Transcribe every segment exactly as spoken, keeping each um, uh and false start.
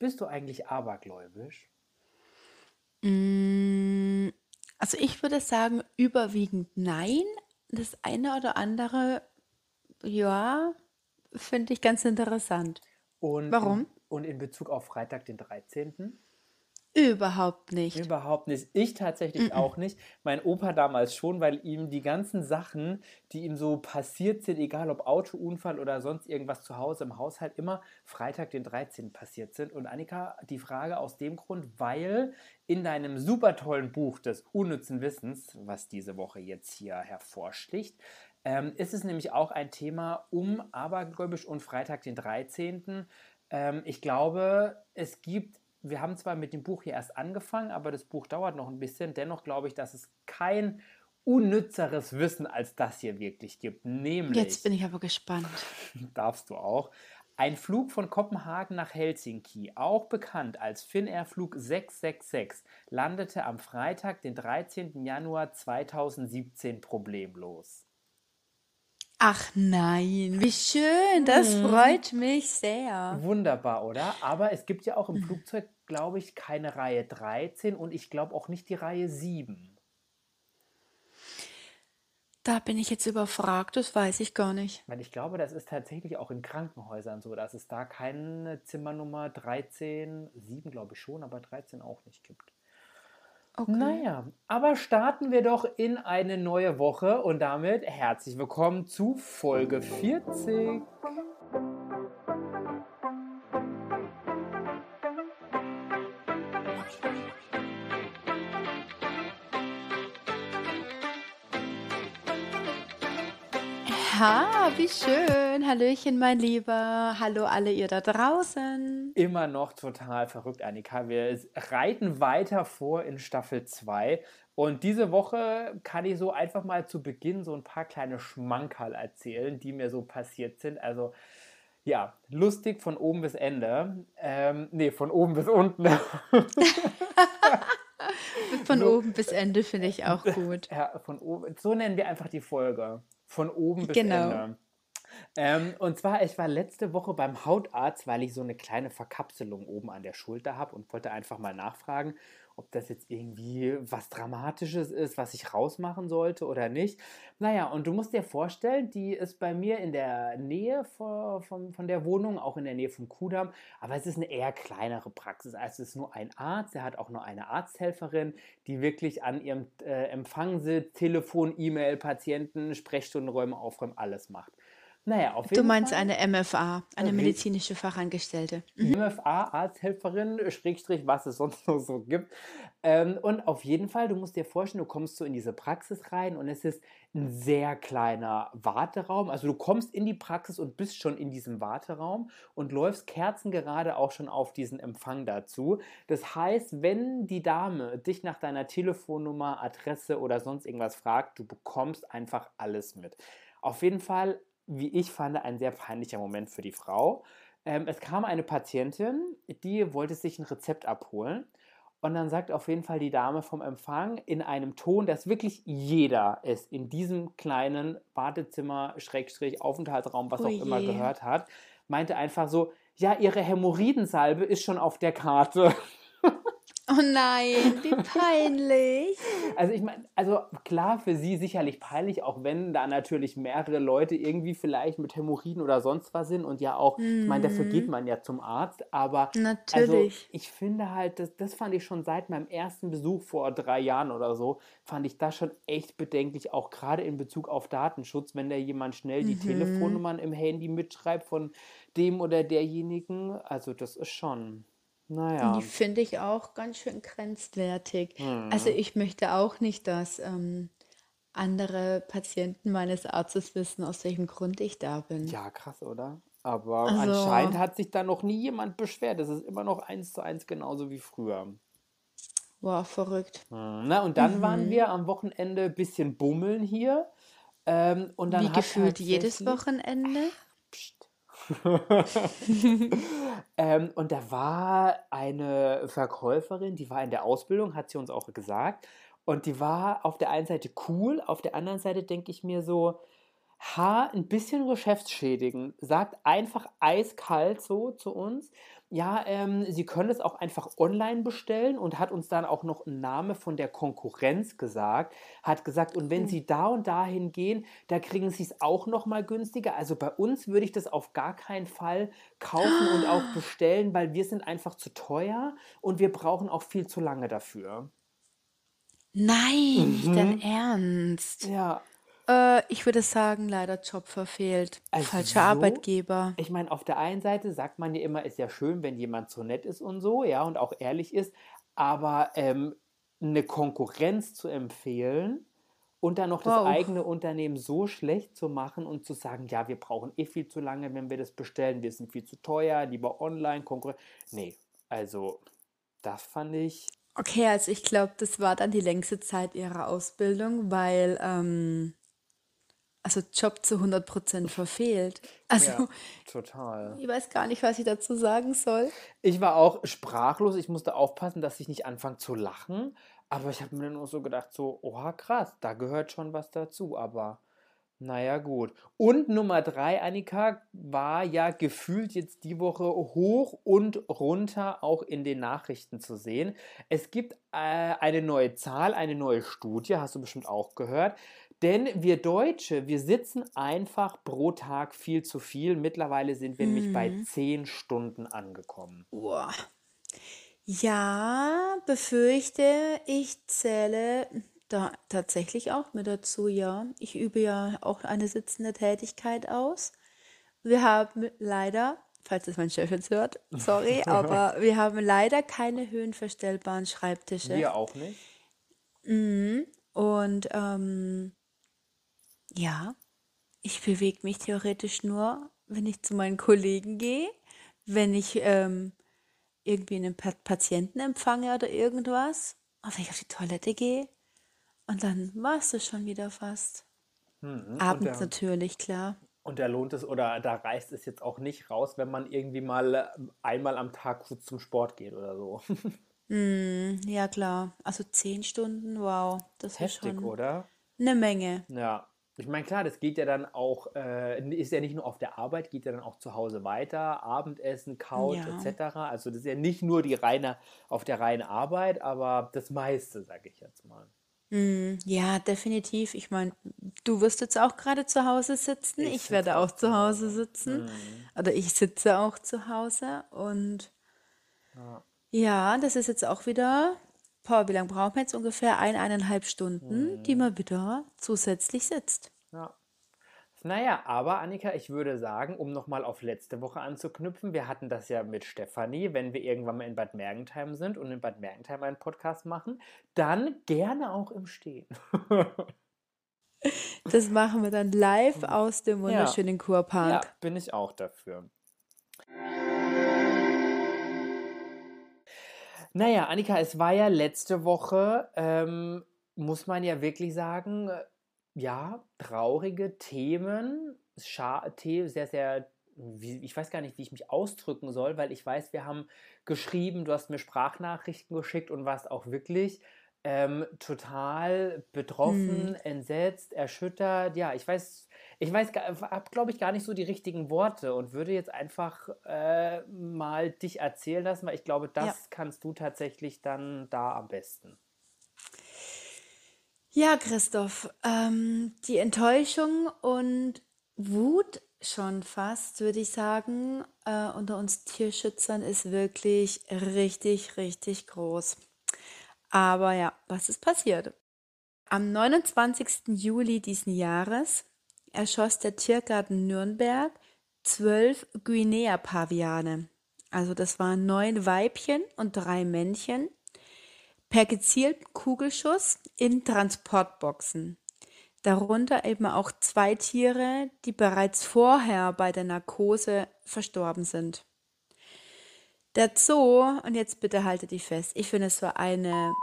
Bist du eigentlich abergläubisch? Mm, Also ich würde sagen, überwiegend nein. Das eine oder andere, ja, finde ich ganz interessant. Und in, Warum? und in Bezug auf Freitag, den dreizehnten? Überhaupt nicht. Überhaupt nicht. Ich tatsächlich Mm-mm. auch nicht. Mein Opa damals schon, weil ihm die ganzen Sachen, die ihm so passiert sind, egal ob Autounfall oder sonst irgendwas zu Hause im Haushalt, immer Freitag, den dreizehnten passiert sind. Und Annika, die Frage aus dem Grund, weil in deinem super tollen Buch des unnützen Wissens, was diese Woche jetzt hier hervorsticht, ähm, ist es nämlich auch ein Thema um Abergläubisch und Freitag, den dreizehnten. Ähm, ich glaube, es gibt wir haben zwar mit dem Buch hier erst angefangen, aber das Buch dauert noch ein bisschen. Dennoch glaube ich, dass es kein unnützeres Wissen als das hier wirklich gibt. Jetzt Nämlich, bin ich aber gespannt. darfst du auch, ein Flug von Kopenhagen nach Helsinki, auch bekannt als Finnair Flug sechs sechs sechs, landete am Freitag, den dreizehnten Januar zweitausendsiebzehn problemlos. Ach nein, wie schön, das Hm. freut mich sehr. Wunderbar, oder? Aber es gibt ja auch im Flugzeug, glaube ich, keine Reihe dreizehn und ich glaube auch nicht die Reihe sieben. Da bin ich jetzt überfragt, das weiß ich gar nicht. Weil ich glaube, das ist tatsächlich auch in Krankenhäusern so, dass es da keine Zimmernummer dreizehn, sieben glaube ich schon, aber dreizehn auch nicht gibt. Okay. Naja, aber starten wir doch in eine neue Woche und damit herzlich willkommen zu Folge vierzig. Ha, wie schön. Hallöchen, mein Lieber. Hallo alle ihr da draußen. Immer noch total verrückt, Annika. Wir reiten weiter vor in Staffel zwei. Und diese Woche kann ich so einfach mal zu Beginn so ein paar kleine Schmankerl erzählen, die mir so passiert sind. Also, ja, lustig von oben bis Ende. Ähm, nee, von oben bis unten. Von so, oben bis Ende finde ich auch gut. ja, von oben. So nennen wir einfach die Folge. Von oben bis Genau. Ende. Ähm, und zwar, ich war letzte Woche beim Hautarzt, weil ich so eine kleine Verkapselung oben an der Schulter habe und wollte einfach mal nachfragen, ob das jetzt irgendwie was Dramatisches ist, was ich rausmachen sollte oder nicht. Naja, und du musst dir vorstellen, die ist bei mir in der Nähe von, von, von der Wohnung, auch in der Nähe vom Kudamm, aber es ist eine eher kleinere Praxis. Also es ist nur ein Arzt, der hat auch nur eine Arzthelferin, die wirklich an ihrem äh, Empfang sitzt, Telefon, E-Mail, Patienten, Sprechstundenräume aufräumen, alles macht. Naja, auf Du jeden meinst Fall. eine M F A, eine Re- medizinische Fachangestellte. Mhm. M F A, Arzthelferin, Schrägstrich, was es sonst noch so gibt. Ähm, und auf jeden Fall, du musst dir vorstellen, du kommst so in diese Praxis rein und es ist ein sehr kleiner Warteraum. Also du kommst in die Praxis und bist schon in diesem Warteraum und läufst kerzengerade auch schon auf diesen Empfang dazu. Das heißt, wenn die Dame dich nach deiner Telefonnummer, Adresse oder sonst irgendwas fragt, du bekommst einfach alles mit. Auf jeden Fall, wie ich fand, ein sehr peinlicher Moment für die Frau. Ähm, es kam eine Patientin, die wollte sich ein Rezept abholen. Und dann sagt auf jeden Fall die Dame vom Empfang in einem Ton, dass wirklich jeder es in diesem kleinen Wartezimmer, Schrägstrich, Aufenthaltsraum, was Oh auch immer je. gehört hat, meinte einfach so, ja, ihre Hämorrhoidensalbe ist schon auf der Karte. Oh nein, wie peinlich. Also ich meine, also klar für sie sicherlich peinlich, auch wenn da natürlich mehrere Leute irgendwie vielleicht mit Hämorrhoiden oder sonst was sind und ja auch, ich meine, dafür geht Hm, man ja zum Arzt, aber also natürlich. ich finde halt, das, das fand ich schon seit meinem ersten Besuch vor drei Jahren oder so, fand ich das schon echt bedenklich, auch gerade in Bezug auf Datenschutz, wenn da jemand schnell die Mhm. Telefonnummern im Handy mitschreibt von dem oder derjenigen, also das ist schon, Die naja, finde ich auch ganz schön grenzwertig. Also hm. ich möchte auch nicht, dass ähm, andere Patienten meines Arztes wissen, aus welchem Grund ich da bin. Ja, krass, oder? Aber Also, anscheinend hat sich da noch nie jemand beschwert. Das ist immer noch eins zu eins genauso wie früher. wow, verrückt. Hm, Na, und dann waren Mhm. wir am Wochenende ein bisschen bummeln hier. Ähm, und Wie dann hat gefühlt jedes tatsächlich. Wochenende. Psst. ähm, und da war eine Verkäuferin, die war in der Ausbildung, hat sie uns auch gesagt. Und die war auf der einen Seite cool, auf der anderen Seite denke ich mir so, ha, ein bisschen geschäftsschädigend. Sagt einfach eiskalt so zu uns. ja, ähm, Sie können es auch einfach online bestellen und hat uns dann auch noch 'n Name von der Konkurrenz gesagt. Hat gesagt: „Und wenn Oh. Sie da und dahin gehen, da kriegen Sie's auch noch mal günstiger.“ Also, bei uns würde ich das auf gar keinen Fall kaufen und auch bestellen, weil wir sind einfach zu teuer und wir brauchen auch viel zu lange dafür. Nein, nicht dein Mhm. Ernst? Ja. Äh, ich würde sagen, leider Job verfehlt. Falscher Also, Arbeitgeber. ich meine, auf der einen Seite sagt man ja immer, ist ja schön, wenn jemand so nett ist und so, ja, und auch ehrlich ist, aber, ähm, 'ne Konkurrenz zu empfehlen und dann noch das Wow. eigene Unternehmen so schlecht zu machen und zu sagen: „Ja, wir brauchen eh viel zu lange, wenn wir das bestellen. Wir sind viel zu teuer, lieber online, Konkurren“ ne, also, das fand ich Okay, also ich glaube, das war dann die längste Zeit ihrer Ausbildung, weil, ähm also Job zu hundert Prozent verfehlt. ja, Also, total. ich weiß gar nicht, was ich dazu sagen soll. Ich war auch sprachlos. Ich musste aufpassen, dass ich nicht anfange zu lachen, aber ich habe mir dann auch so gedacht, so: „Oha, krass, da gehört schon was dazu“, aber na ja, gut. Und Nummer drei, Annika, war ja gefühlt jetzt die Woche hoch und runter auch in den Nachrichten zu sehen. Es gibt, äh, eine neue Zahl, eine neue Studie, hast du bestimmt auch gehört. Denn wir Deutsche, wir sitzen einfach pro Tag viel zu viel. Mittlerweile sind wir nämlich bei Mhm. zehn Stunden angekommen. Boah. Ja, befürchte, ich zähle da tatsächlich auch mit dazu, ja. Ich übe ja auch eine sitzende Tätigkeit aus. Wir haben leider, falls das mein Chef jetzt hört, sorry, aber wir haben leider keine höhenverstellbaren Schreibtische. Wir auch nicht. Mhm. Und ähm, ja, ich bewege mich theoretisch nur, wenn ich zu meinen Kollegen gehe, wenn ich ähm, irgendwie einen Pa- Patienten empfange oder irgendwas. Und wenn ich auf die Toilette gehe und dann war es das schon wieder fast. Mhm. Und Abends da natürlich, klar. und da lohnt es oder da reißt es jetzt auch nicht raus, wenn man irgendwie mal, äh, einmal am Tag kurz zum Sport geht oder so. Mm, ja, klar. Also zehn Stunden, wow, das ist Heftig, schon oder? eine Menge. Ja. Ich meine, klar, das geht ja dann auch, äh, ist ja nicht nur auf der Arbeit, geht ja dann auch zu Hause weiter, Abendessen, Couch et Ja. cetera. Also, das ist ja nicht nur die reine auf der reinen Arbeit, aber das meiste, sage ich jetzt mal. Mm, ja, definitiv. Ich meine, du wirst jetzt auch gerade zu Hause sitzen. Ich Ich sitze werde auch auch zu zu Hause Hause. sitzen. Mhm. Oder ich sitze auch zu Hause. Und Ja. ja, das ist jetzt auch wieder, boah, wie lange brauchen wir jetzt? Ungefähr ein, eineinhalb Stunden, die Mhm. man wieder zusätzlich sitzt. Ja. Na ja, aber Annika, ich würde sagen, um noch mal auf letzte Woche anzuknüpfen, wir hatten das ja mit Stefanie, wenn wir irgendwann mal in Bad Mergentheim sind und in Bad Mergentheim einen Podcast machen, dann gerne auch im Stehen. Das machen wir dann live aus dem Ja, wunderschönen ja, Kurpark. bin ich auch dafür. Na ja, Annika, es war ja letzte Woche, ähm, muss man ja wirklich sagen, äh, ja, traurige Themen, scha The sehr, sehr wie ich weiß gar nicht, wie ich mich ausdrücken soll, weil ich weiß, wir haben geschrieben, du hast mir Sprachnachrichten geschickt und warst auch wirklich, ähm, total Hm. betroffen, entsetzt, erschüttert. Ja, ich weiß ich weiß habe, glaube ich, gar nicht so die richtigen Worte und würde jetzt einfach, äh, mal dich erzählen lassen, weil ich glaube, Ja. das kannst du tatsächlich dann da am besten. Ja, Christoph, ähm, die Enttäuschung und Wut schon fast, würde ich sagen, äh, unter uns Tierschützern ist wirklich richtig, richtig groß. Aber ja, was ist passiert? Am neunundzwanzigsten Juli diesen Jahres erschoss der Tiergarten Nürnberg zwölf Guinea-Paviane. Also das waren neun Weibchen und drei Männchen per gezielten Kugelschuss in Transportboxen. Darunter eben auch zwei Tiere, die bereits vorher bei der Narkose verstorben sind. Der Zoo, und jetzt bitte haltet dich fest, ich finde es so eine.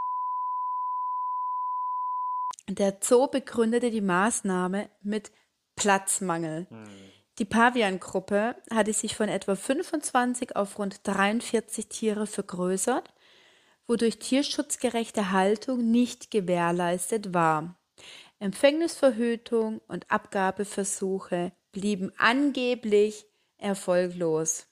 Der Zoo begründete die Maßnahme mit Platzmangel. Mhm. Die Pavian-Gruppe hatte sich von etwa fünfundzwanzig auf rund dreiundvierzig Tiere vergrößert, wodurch tierschutzgerechte Haltung nicht gewährleistet war. Empfängnisverhütung und Abgabeversuche blieben angeblich erfolglos.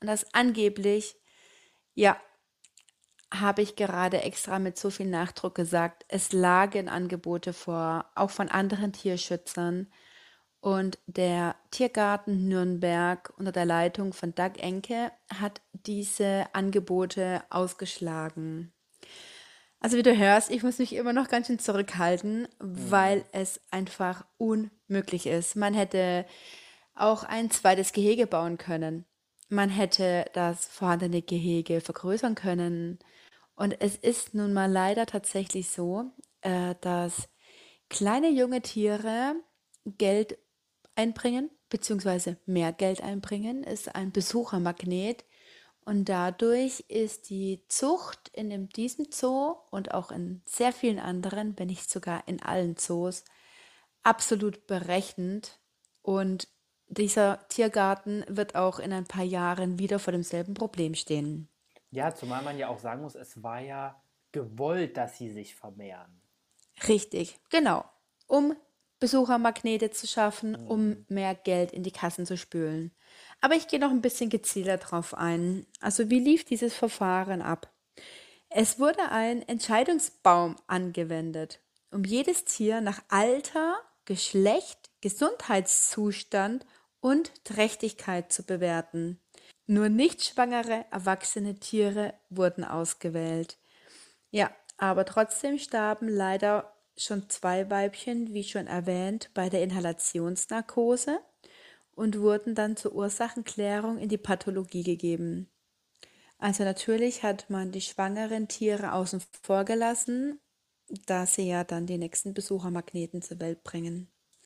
Und das angeblich, ja, habe ich gerade extra mit so viel Nachdruck gesagt, es lagen Angebote vor, auch von anderen Tierschützern. Und der Tiergarten Nürnberg unter der Leitung von Doug Enke hat diese Angebote ausgeschlagen. Also wie du hörst, ich muss mich immer noch ganz schön zurückhalten, weil Mhm. es einfach unmöglich ist. Man hätte auch ein zweites Gehege bauen können. Man hätte das vorhandene Gehege vergrößern können. Und es ist nun mal leider tatsächlich so, äh, dass kleine junge Tiere Geld einbringen, beziehungsweise mehr Geld einbringen, ist ein Besuchermagnet. Und dadurch ist die Zucht in dem, diesem Zoo und auch in sehr vielen anderen, wenn nicht sogar in allen Zoos, absolut berechnet. Und dieser Tiergarten wird auch in ein paar Jahren wieder vor demselben Problem stehen. Ja, zumal man ja auch sagen muss, es war ja gewollt, dass sie sich vermehren. Richtig, genau. Um Besuchermagnete zu schaffen, um Mhm. mehr Geld in die Kassen zu spülen. Aber ich gehe noch ein bisschen gezielter drauf ein. Also wie lief dieses Verfahren ab? Es wurde ein Entscheidungsbaum angewendet, um jedes Tier nach Alter, Geschlecht, Gesundheitszustand und Trächtigkeit zu bewerten. Nur nicht schwangere, erwachsene Tiere wurden ausgewählt. Ja, aber trotzdem starben leider schon zwei Weibchen, wie schon erwähnt, bei der Inhalationsnarkose und wurden dann zur Ursachenklärung in die Pathologie gegeben. Also natürlich hat man die schwangeren Tiere außen vor gelassen, da sie ja dann die nächsten Besuchermagneten zur Welt bringen.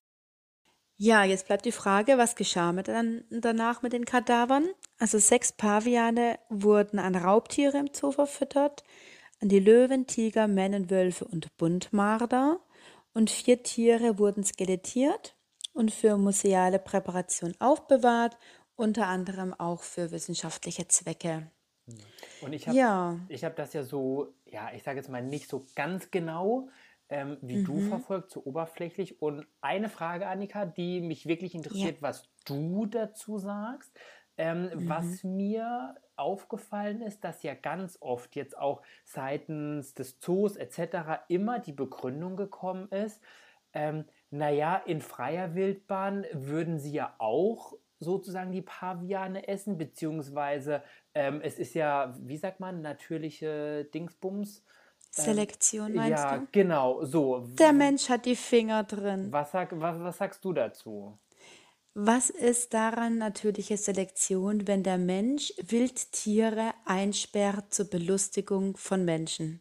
Ja, jetzt bleibt die Frage, was geschah mit dann danach mit den Kadavern? Also sechs Paviane wurden an Raubtiere im Zoo verfüttert, an die Löwen, Tiger, Mennen, Wölfe und Buntmarder. Und vier Tiere wurden skelettiert und für museale Präparation aufbewahrt, unter anderem auch für wissenschaftliche Zwecke. Mhm. Und ich habe Ja, ich hab das ja so, ja, ich sage jetzt mal nicht so ganz genau ähm, wie du mhm, verfolgt, so oberflächlich. Und eine Frage, Annika, die mich wirklich ja, interessiert, was du dazu sagst. Ähm, mhm, was mir aufgefallen ist, dass ja ganz oft jetzt auch seitens des Zoos et cetera immer die Begründung gekommen ist, ähm, naja, in freier Wildbahn würden sie ja auch sozusagen die Paviane essen, beziehungsweise ähm, es ist ja, wie sagt man, natürliche Dingsbums. Ähm, Selektion meinst ja, du? genau, so. Der Mensch hat die Finger drin. Was, sag, was, was sagst du dazu? Was ist daran natürliche Selektion, wenn der Mensch Wildtiere einsperrt zur Belustigung von Menschen?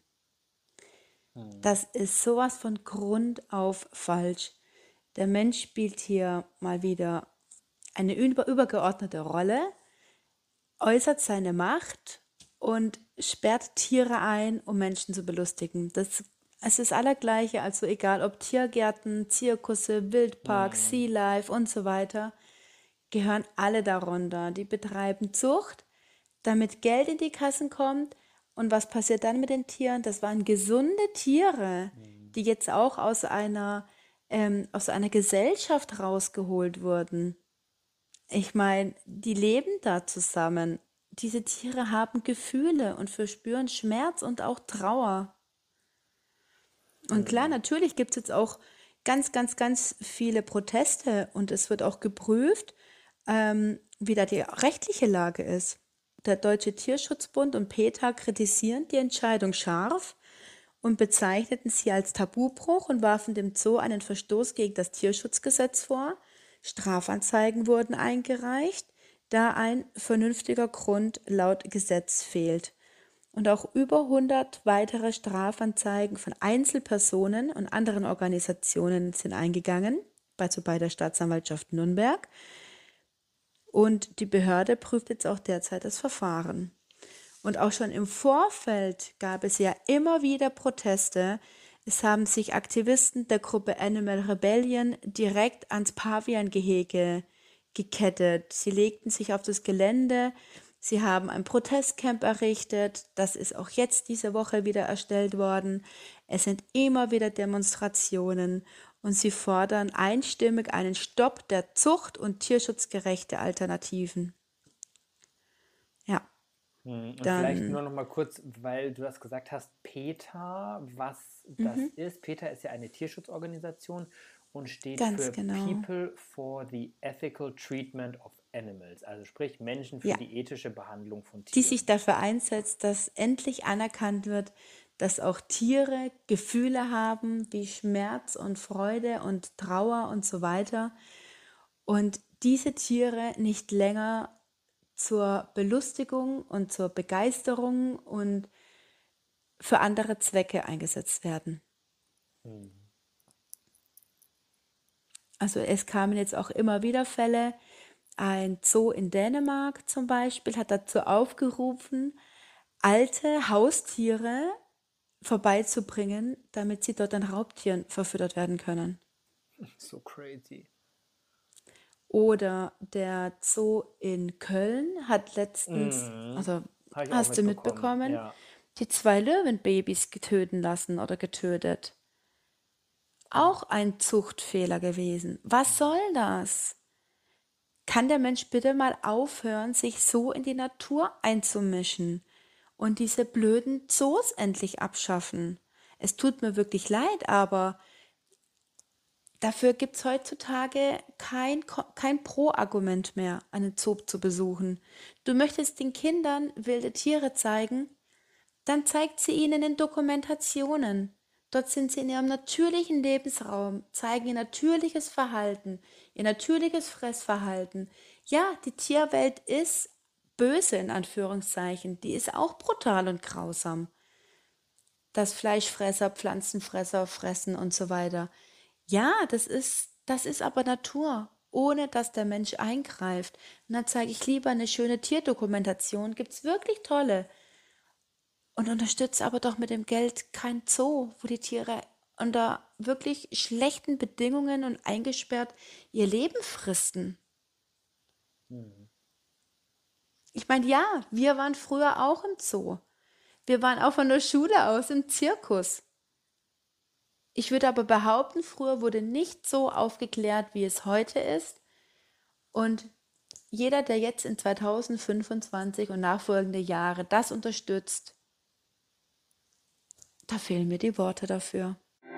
Hm. Das ist sowas von Grund auf falsch. Der Mensch spielt hier mal wieder eine über übergeordnete Rolle, äußert seine Macht und sperrt Tiere ein, um Menschen zu belustigen. Das, es ist allergleiche, also egal ob Tiergärten, Zirkusse, Wildparks, Hm. Sea Life und so weiter, gehören alle darunter. Die betreiben Zucht, damit Geld in die Kassen kommt. Und was passiert dann mit den Tieren? Das waren gesunde Tiere, Hm. die jetzt auch aus einer, ähm, aus einer Gesellschaft rausgeholt wurden. Ich meine, die leben da zusammen. Diese Tiere haben Gefühle und verspüren Schmerz und auch Trauer. Und klar, Hm. natürlich gibt es jetzt auch ganz, ganz, ganz viele Proteste und es wird auch geprüft, ähm, wie da die rechtliche Lage ist. Der Deutsche Tierschutzbund und PETA kritisieren die Entscheidung scharf und bezeichneten sie als Tabubruch und warfen dem Zoo einen Verstoß gegen das Tierschutzgesetz vor. Strafanzeigen wurden eingereicht, da ein vernünftiger Grund laut Gesetz fehlt. Und auch über hundert weitere Strafanzeigen von Einzelpersonen und anderen Organisationen sind eingegangen, also bei der Staatsanwaltschaft Nürnberg. Und die Behörde prüft jetzt auch derzeit das Verfahren. Und auch schon im Vorfeld gab es ja immer wieder Proteste. Es haben sich Aktivisten der Gruppe Animal Rebellion direkt ans Paviangehege gekettet. Sie legten sich auf das Gelände. Sie haben ein Protestcamp errichtet. Das ist auch jetzt diese Woche wieder erstellt worden. Es sind immer wieder Demonstrationen und sie fordern einstimmig einen Stopp der Zucht und tierschutzgerechte Alternativen. Hm, und vielleicht Dann, nur noch mal kurz, weil du das gesagt hast, PETA, was das mhm, ist. PETA ist ja eine Tierschutzorganisation und steht ganz für genau. People for the Ethical Treatment of Animals, also sprich Menschen für Ja, die ethische Behandlung von die sich Tieren. dafür einsetzt, dass endlich anerkannt wird, dass auch Tiere Gefühle haben wie Schmerz und Freude und Trauer und so weiter. Und diese Tiere nicht länger zur Belustigung und zur Begeisterung und für andere Zwecke eingesetzt werden. Hm. Also es kamen jetzt auch immer wieder Fälle. Ein Zoo in Dänemark zum Beispiel hat dazu aufgerufen, alte Haustiere vorbeizubringen, damit sie dort an Raubtieren verfüttert werden können. So crazy. Oder der Zoo in Köln hat letztens, Mhm. also Habe ich auch hast du mitbekommen, mitbekommen, ja. die zwei Löwenbabys getöten lassen oder getötet. Auch ein Zuchtfehler gewesen. Was soll das? Kann der Mensch bitte mal aufhören, sich so in die Natur einzumischen und diese blöden Zoos endlich abschaffen? Es tut mir wirklich leid, aber dafür gibt es heutzutage kein, Ko- kein Pro-Argument mehr, einen Zoo zu besuchen. Du möchtest den Kindern wilde Tiere zeigen, dann zeigt sie ihnen in Dokumentationen. Dort sind sie in ihrem natürlichen Lebensraum, zeigen ihr natürliches Verhalten, ihr natürliches Fressverhalten. Ja, die Tierwelt ist böse in Anführungszeichen, die ist auch brutal und grausam, dass Fleischfresser, Pflanzenfresser fressen und so weiter. Ja, das ist, das ist aber Natur, ohne dass der Mensch eingreift. Und dann zeige ich lieber eine schöne Tierdokumentation, gibt's wirklich tolle. Und unterstütze aber doch mit dem Geld kein Zoo, wo die Tiere unter wirklich schlechten Bedingungen und eingesperrt ihr Leben fristen. Mhm. Ich meine, ja, wir waren früher auch im Zoo. Wir waren auch von der Schule aus im Zirkus. Ich würde aber behaupten, früher wurde nicht so aufgeklärt, wie es heute ist. Und jeder, der jetzt in zweitausendfünfundzwanzig und nachfolgende Jahre das unterstützt, da fehlen mir die Worte dafür.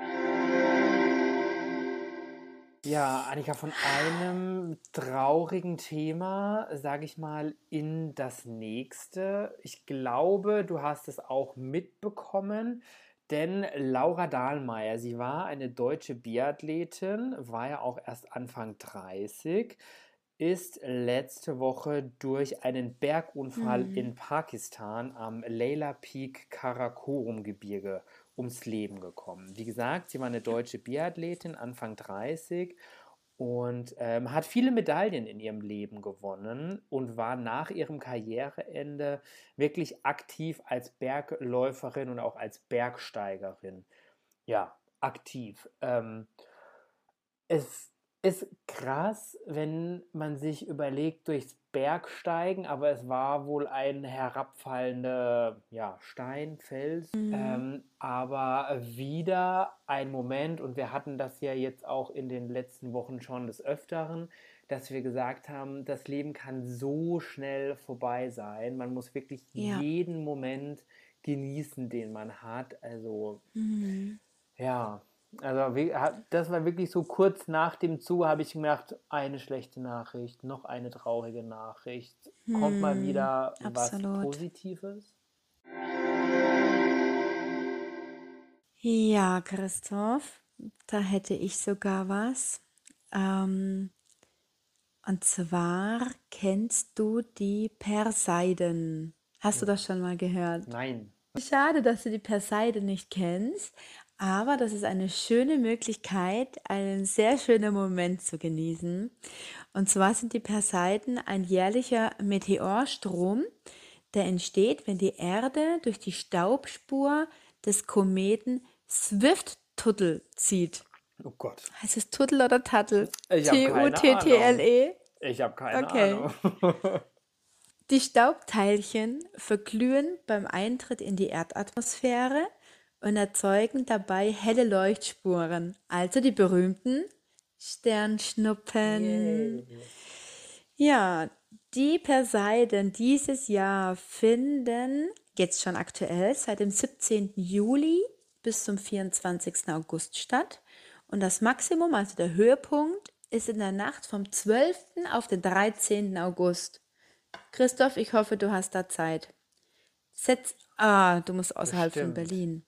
Ja, Annika, von einem traurigen Thema, sage ich mal, in das nächste. Ich glaube, du hast es auch mitbekommen, denn Laura Dahlmeier, sie war eine deutsche Biathletin, war ja auch erst Anfang dreißig, ist letzte Woche durch einen Bergunfall Hm. in Pakistan am Layla Peak Karakorum-Gebirge ums Leben gekommen. Wie gesagt, sie war eine deutsche Biathletin, Anfang dreißig und ähm, hat viele Medaillen in ihrem Leben gewonnen und war nach ihrem Karriereende wirklich aktiv als Bergläuferin und auch als Bergsteigerin. Ja, aktiv. Ähm, es ist krass, wenn man sich überlegt, durchs Bergsteigen, aber es war wohl ein herabfallender, ja, Stein, Fels, Hm. ähm, aber wieder ein Moment, und wir hatten das ja jetzt auch in den letzten Wochen schon des Öfteren, dass wir gesagt haben, das Leben kann so schnell vorbei sein. Man muss wirklich Ja. jeden Moment genießen, den man hat. Also Hm. ja, also wie, ha- das war wirklich so kurz nach dem Zu, habe ich gemerkt, eine schlechte Nachricht, noch eine traurige Nachricht. Kommt mal Hm. wieder was Absolut. Positives? Ja, Christoph, da hätte ich sogar was. Ähm, und zwar kennst du die Perseiden. Hast du das schon mal gehört? Nein. Schade, dass du die Perseide nicht kennst, aber das ist eine schöne Möglichkeit, einen sehr schönen Moment zu genießen. Und zwar sind die Perseiden ein jährlicher Meteorstrom, der entsteht, wenn die Erde durch die Staubspur des Kometen Swift-Tuttle zieht. Oh Gott. Heißt es Tuttle oder Tuttle? Ich habe keine Ahnung. T U T T L E? Ich habe keine Okay. Ahnung. Die Staubteilchen verglühen beim Eintritt in die Erdatmosphäre und erzeugen dabei helle Leuchtspuren, also die berühmten Sternschnuppen. Yay. Ja, Die Perseiden dieses Jahr finden jetzt schon aktuell seit dem siebzehnten Juli bis zum vierundzwanzigsten August statt. Und das Maximum, also der Höhepunkt, ist in der Nacht vom zwölften auf den dreizehnten August. Christoph, ich hoffe, du hast da Zeit. Setz, ah, du musst außerhalb von Bestimmt. Berlin.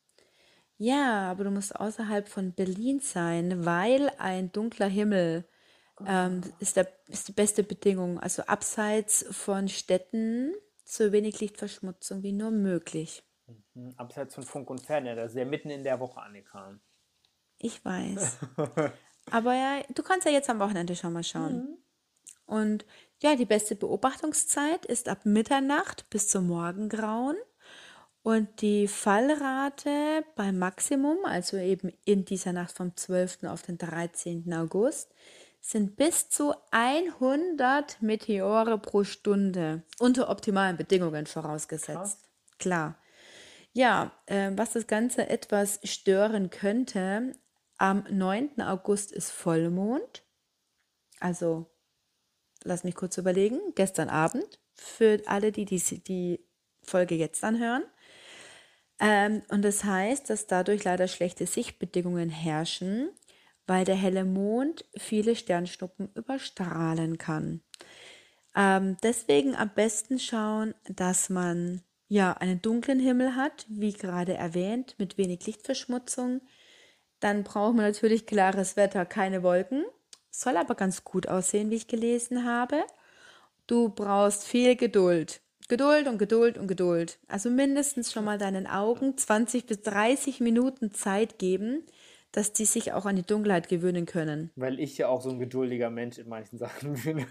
Ja, aber du musst außerhalb von Berlin sein, weil ein dunkler Himmel ähm, ist, der, ist die beste Bedingung. Also abseits von Städten so wenig Lichtverschmutzung wie nur möglich. Hm, Abseits von Funk und Ferne, das ist ja mitten in der Woche ankam. Ich weiß. Aber ja, du kannst ja jetzt am Wochenende schon mal schauen. Hm. Und ja, die beste Beobachtungszeit ist ab Mitternacht bis zum Morgengrauen. Und die Fallrate beim Maximum, also eben in dieser Nacht vom zwölften auf den dreizehnten August, sind bis zu hundert Meteore pro Stunde. Unter optimalen Bedingungen vorausgesetzt. Krass. Klar. Ja, äh, was das Ganze etwas stören könnte, am neunten August ist Vollmond. Also, lass mich kurz überlegen, gestern Abend, für alle, die die, die Folge jetzt anhören. Ähm, und das heißt, dass dadurch leider schlechte Sichtbedingungen herrschen, weil der helle Mond viele Sternschnuppen überstrahlen kann. Ähm, deswegen am besten schauen, dass man ja einen dunklen Himmel hat, wie gerade erwähnt, mit wenig Lichtverschmutzung. Dann braucht man natürlich klares Wetter, keine Wolken. Soll aber ganz gut aussehen, wie ich gelesen habe. Du brauchst viel Geduld. Geduld und Geduld und Geduld. Also mindestens schon mal deinen Augen zwanzig bis dreißig Minuten Zeit geben, dass die sich auch an die Dunkelheit gewöhnen können. Weil ich ja auch so ein geduldiger Mensch in manchen Sachen bin.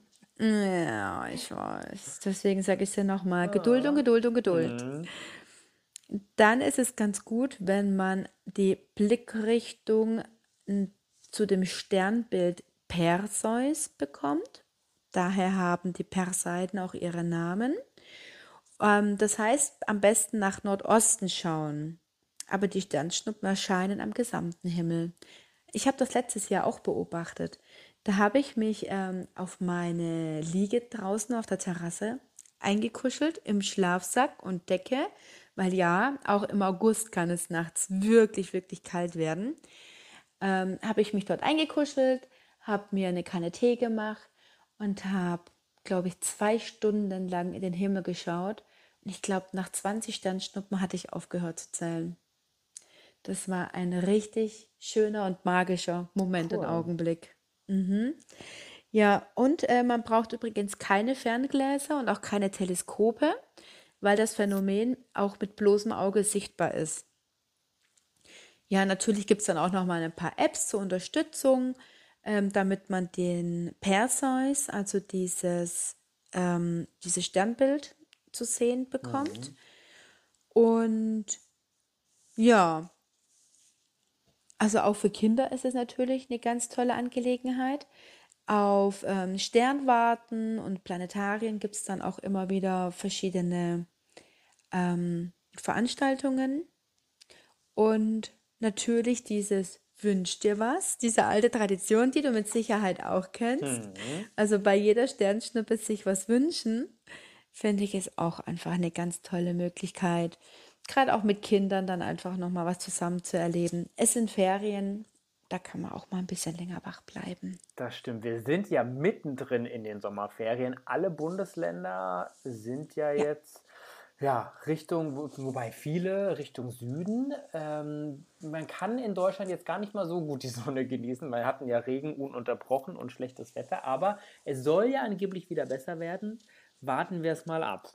Ja, ich weiß. Deswegen sage ich es dir nochmal. Geduld und Ah. Geduld und Geduld. Hm. Dann ist es ganz gut, wenn man die Blickrichtung n, zu dem Sternbild Perseus bekommt. Daher haben die Perseiden auch ihre Namen. Ähm, das heißt, am besten nach Nordosten schauen. Aber die Sternschnuppen erscheinen am gesamten Himmel. Ich habe das letztes Jahr auch beobachtet. Da habe ich mich ähm, auf meine Liege draußen auf der Terrasse eingekuschelt im Schlafsack und Decke, weil ja, auch im August kann es nachts wirklich, wirklich kalt werden. Ähm, habe ich mich dort eingekuschelt, habe mir eine Kanne Tee gemacht und habe, glaube ich, zwei Stunden lang in den Himmel geschaut. Und ich glaube, nach zwanzig Sternschnuppen hatte ich aufgehört zu zählen. Das war ein richtig schöner und magischer Moment und Cool. Augenblick. Mhm. Ja, und äh, man braucht übrigens keine Ferngläser und auch keine Teleskope, weil das Phänomen auch mit bloßem Auge sichtbar ist. Ja, natürlich gibt es dann auch noch mal ein paar Apps zur Unterstützung, ähm, damit man den Perseus, also dieses, ähm, dieses Sternbild zu sehen bekommt. Mhm. Und ja, also auch für Kinder ist es natürlich eine ganz tolle Angelegenheit. Auf ähm, Sternwarten und Planetarien gibt es dann auch immer wieder verschiedene ähm, Veranstaltungen. Und natürlich dieses Wünsch dir was, diese alte Tradition, die du mit Sicherheit auch kennst. Hm. Also bei jeder Sternschnuppe sich was wünschen, finde ich es auch einfach eine ganz tolle Möglichkeit. Gerade auch mit Kindern dann einfach nochmal was zusammen zu erleben. Es sind Ferien, da kann man auch mal ein bisschen länger wach bleiben. Das stimmt. Wir sind ja mittendrin in den Sommerferien. Alle Bundesländer sind ja Ja, jetzt ja, Richtung, wo- wobei viele Richtung Süden. Ähm, man kann in Deutschland jetzt gar nicht mal so gut die Sonne genießen. Wir hatten ja Regen ununterbrochen und schlechtes Wetter, aber es soll ja angeblich wieder besser werden. Warten wir es mal ab.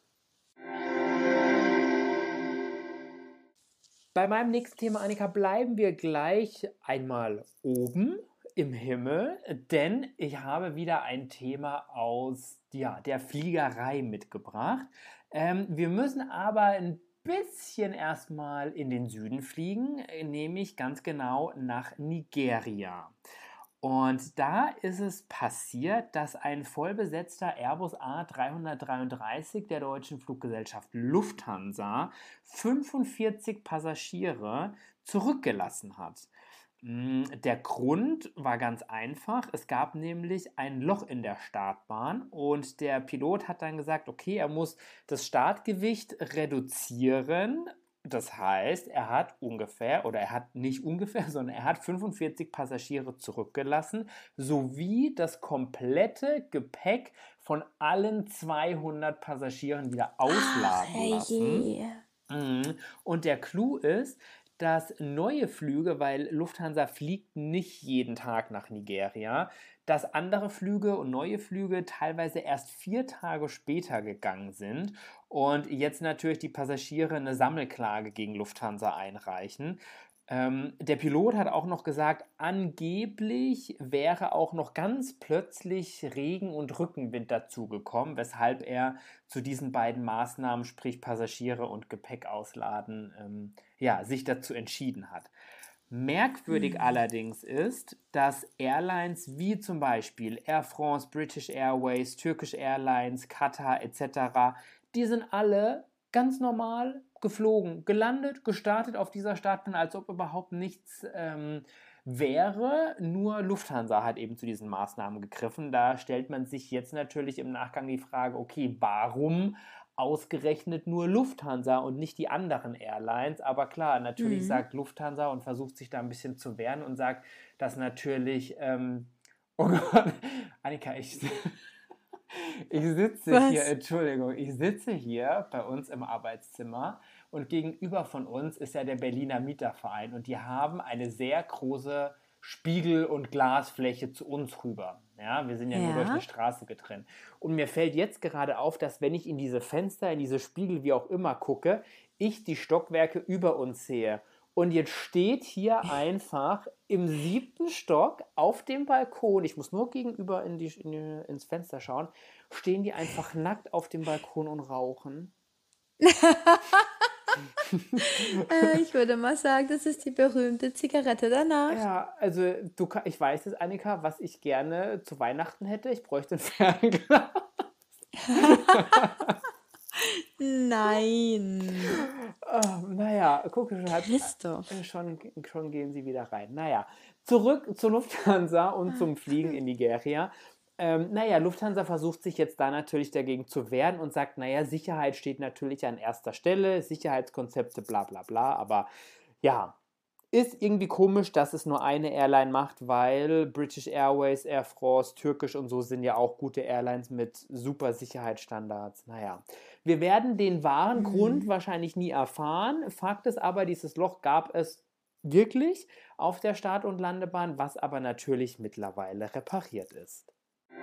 Bei meinem nächsten Thema, Annika, bleiben wir gleich einmal oben im Himmel, denn ich habe wieder ein Thema aus ja, der Fliegerei mitgebracht. Ähm, wir müssen aber ein bisschen erstmal in den Süden fliegen, äh, nämlich ganz genau nach Nigeria. Und da ist es passiert, dass ein vollbesetzter Airbus A drei dreiunddreißig der deutschen Fluggesellschaft Lufthansa fünfundvierzig Passagiere zurückgelassen hat. Mm, Der Grund war ganz einfach. Es gab nämlich ein Loch in der Startbahn und der Pilot hat dann gesagt, okay, er muss das Startgewicht reduzieren. Das heißt, er hat ungefähr, oder er hat nicht ungefähr, sondern er hat fünfundvierzig Passagiere zurückgelassen, sowie das komplette Gepäck von allen zweihundert Passagieren wieder Ach, ausladen lassen. herrje. Mhm. Und der Clou ist, dass neue Flüge, weil Lufthansa fliegt nicht jeden Tag nach Nigeria, dass andere Flüge und neue Flüge teilweise erst vier Tage später gegangen sind und jetzt natürlich die Passagiere eine Sammelklage gegen Lufthansa einreichen. Ähm, der Pilot hat auch noch gesagt, angeblich wäre auch noch ganz plötzlich Regen und Rückenwind dazugekommen, weshalb er zu diesen beiden Maßnahmen, sprich Passagiere und Gepäck ausladen, ähm, ja, sich dazu entschieden hat. Merkwürdig Hm. allerdings ist, dass Airlines wie zum Beispiel Air France, British Airways, Turkish Airlines, Qatar et cetera, die sind alle ganz normal geflogen, gelandet, gestartet auf dieser Startbahn, als ob überhaupt nichts ähm, wäre. Nur Lufthansa hat eben zu diesen Maßnahmen gegriffen. Da stellt man sich jetzt natürlich im Nachgang die Frage, okay, warum ausgerechnet nur Lufthansa und nicht die anderen Airlines. Aber klar, natürlich Hm. sagt Lufthansa und versucht sich da ein bisschen zu wehren und sagt, dass natürlich, ähm, oh Gott, Annika, ich, ich sitze hier, Was? Entschuldigung, ich sitze hier bei uns im Arbeitszimmer und gegenüber von uns ist ja der Berliner Mieterverein und die haben eine sehr große Spiegel- und Glasfläche zu uns rüber. Ja, wir sind ja nur durch eine Ja. Straße getrennt. Und mir fällt jetzt gerade auf, dass wenn ich in diese Fenster, in diese Spiegel, wie auch immer gucke, ich die Stockwerke über uns sehe. Und jetzt steht hier einfach im siebten Stock auf dem Balkon, ich muss nur gegenüber in die, in die, ins Fenster schauen, stehen die einfach nackt auf dem Balkon und rauchen. Äh, ich würde mal sagen, das ist die berühmte Zigarette der Nacht. Ja, also du, ka- ich weiß es, Annika, was ich gerne zu Weihnachten hätte. Ich bräuchte ein Fernglas. Nein. Ah, naja, guck, schon, hat, äh, Christoph. schon, schon gehen sie wieder rein. Naja, zurück zur Lufthansa und zum Fliegen in Nigeria. Ähm, naja, Lufthansa versucht sich jetzt da natürlich dagegen zu wehren und sagt, naja, Sicherheit steht natürlich an erster Stelle, Sicherheitskonzepte, bla bla bla, aber ja, ist irgendwie komisch, dass es nur eine Airline macht, weil British Airways, Air France, Türkisch und so sind ja auch gute Airlines mit super Sicherheitsstandards. Naja, wir werden den wahren Grund Hm. wahrscheinlich nie erfahren. Fakt ist aber, dieses Loch gab es wirklich auf der Start- und Landebahn, was aber natürlich mittlerweile repariert ist.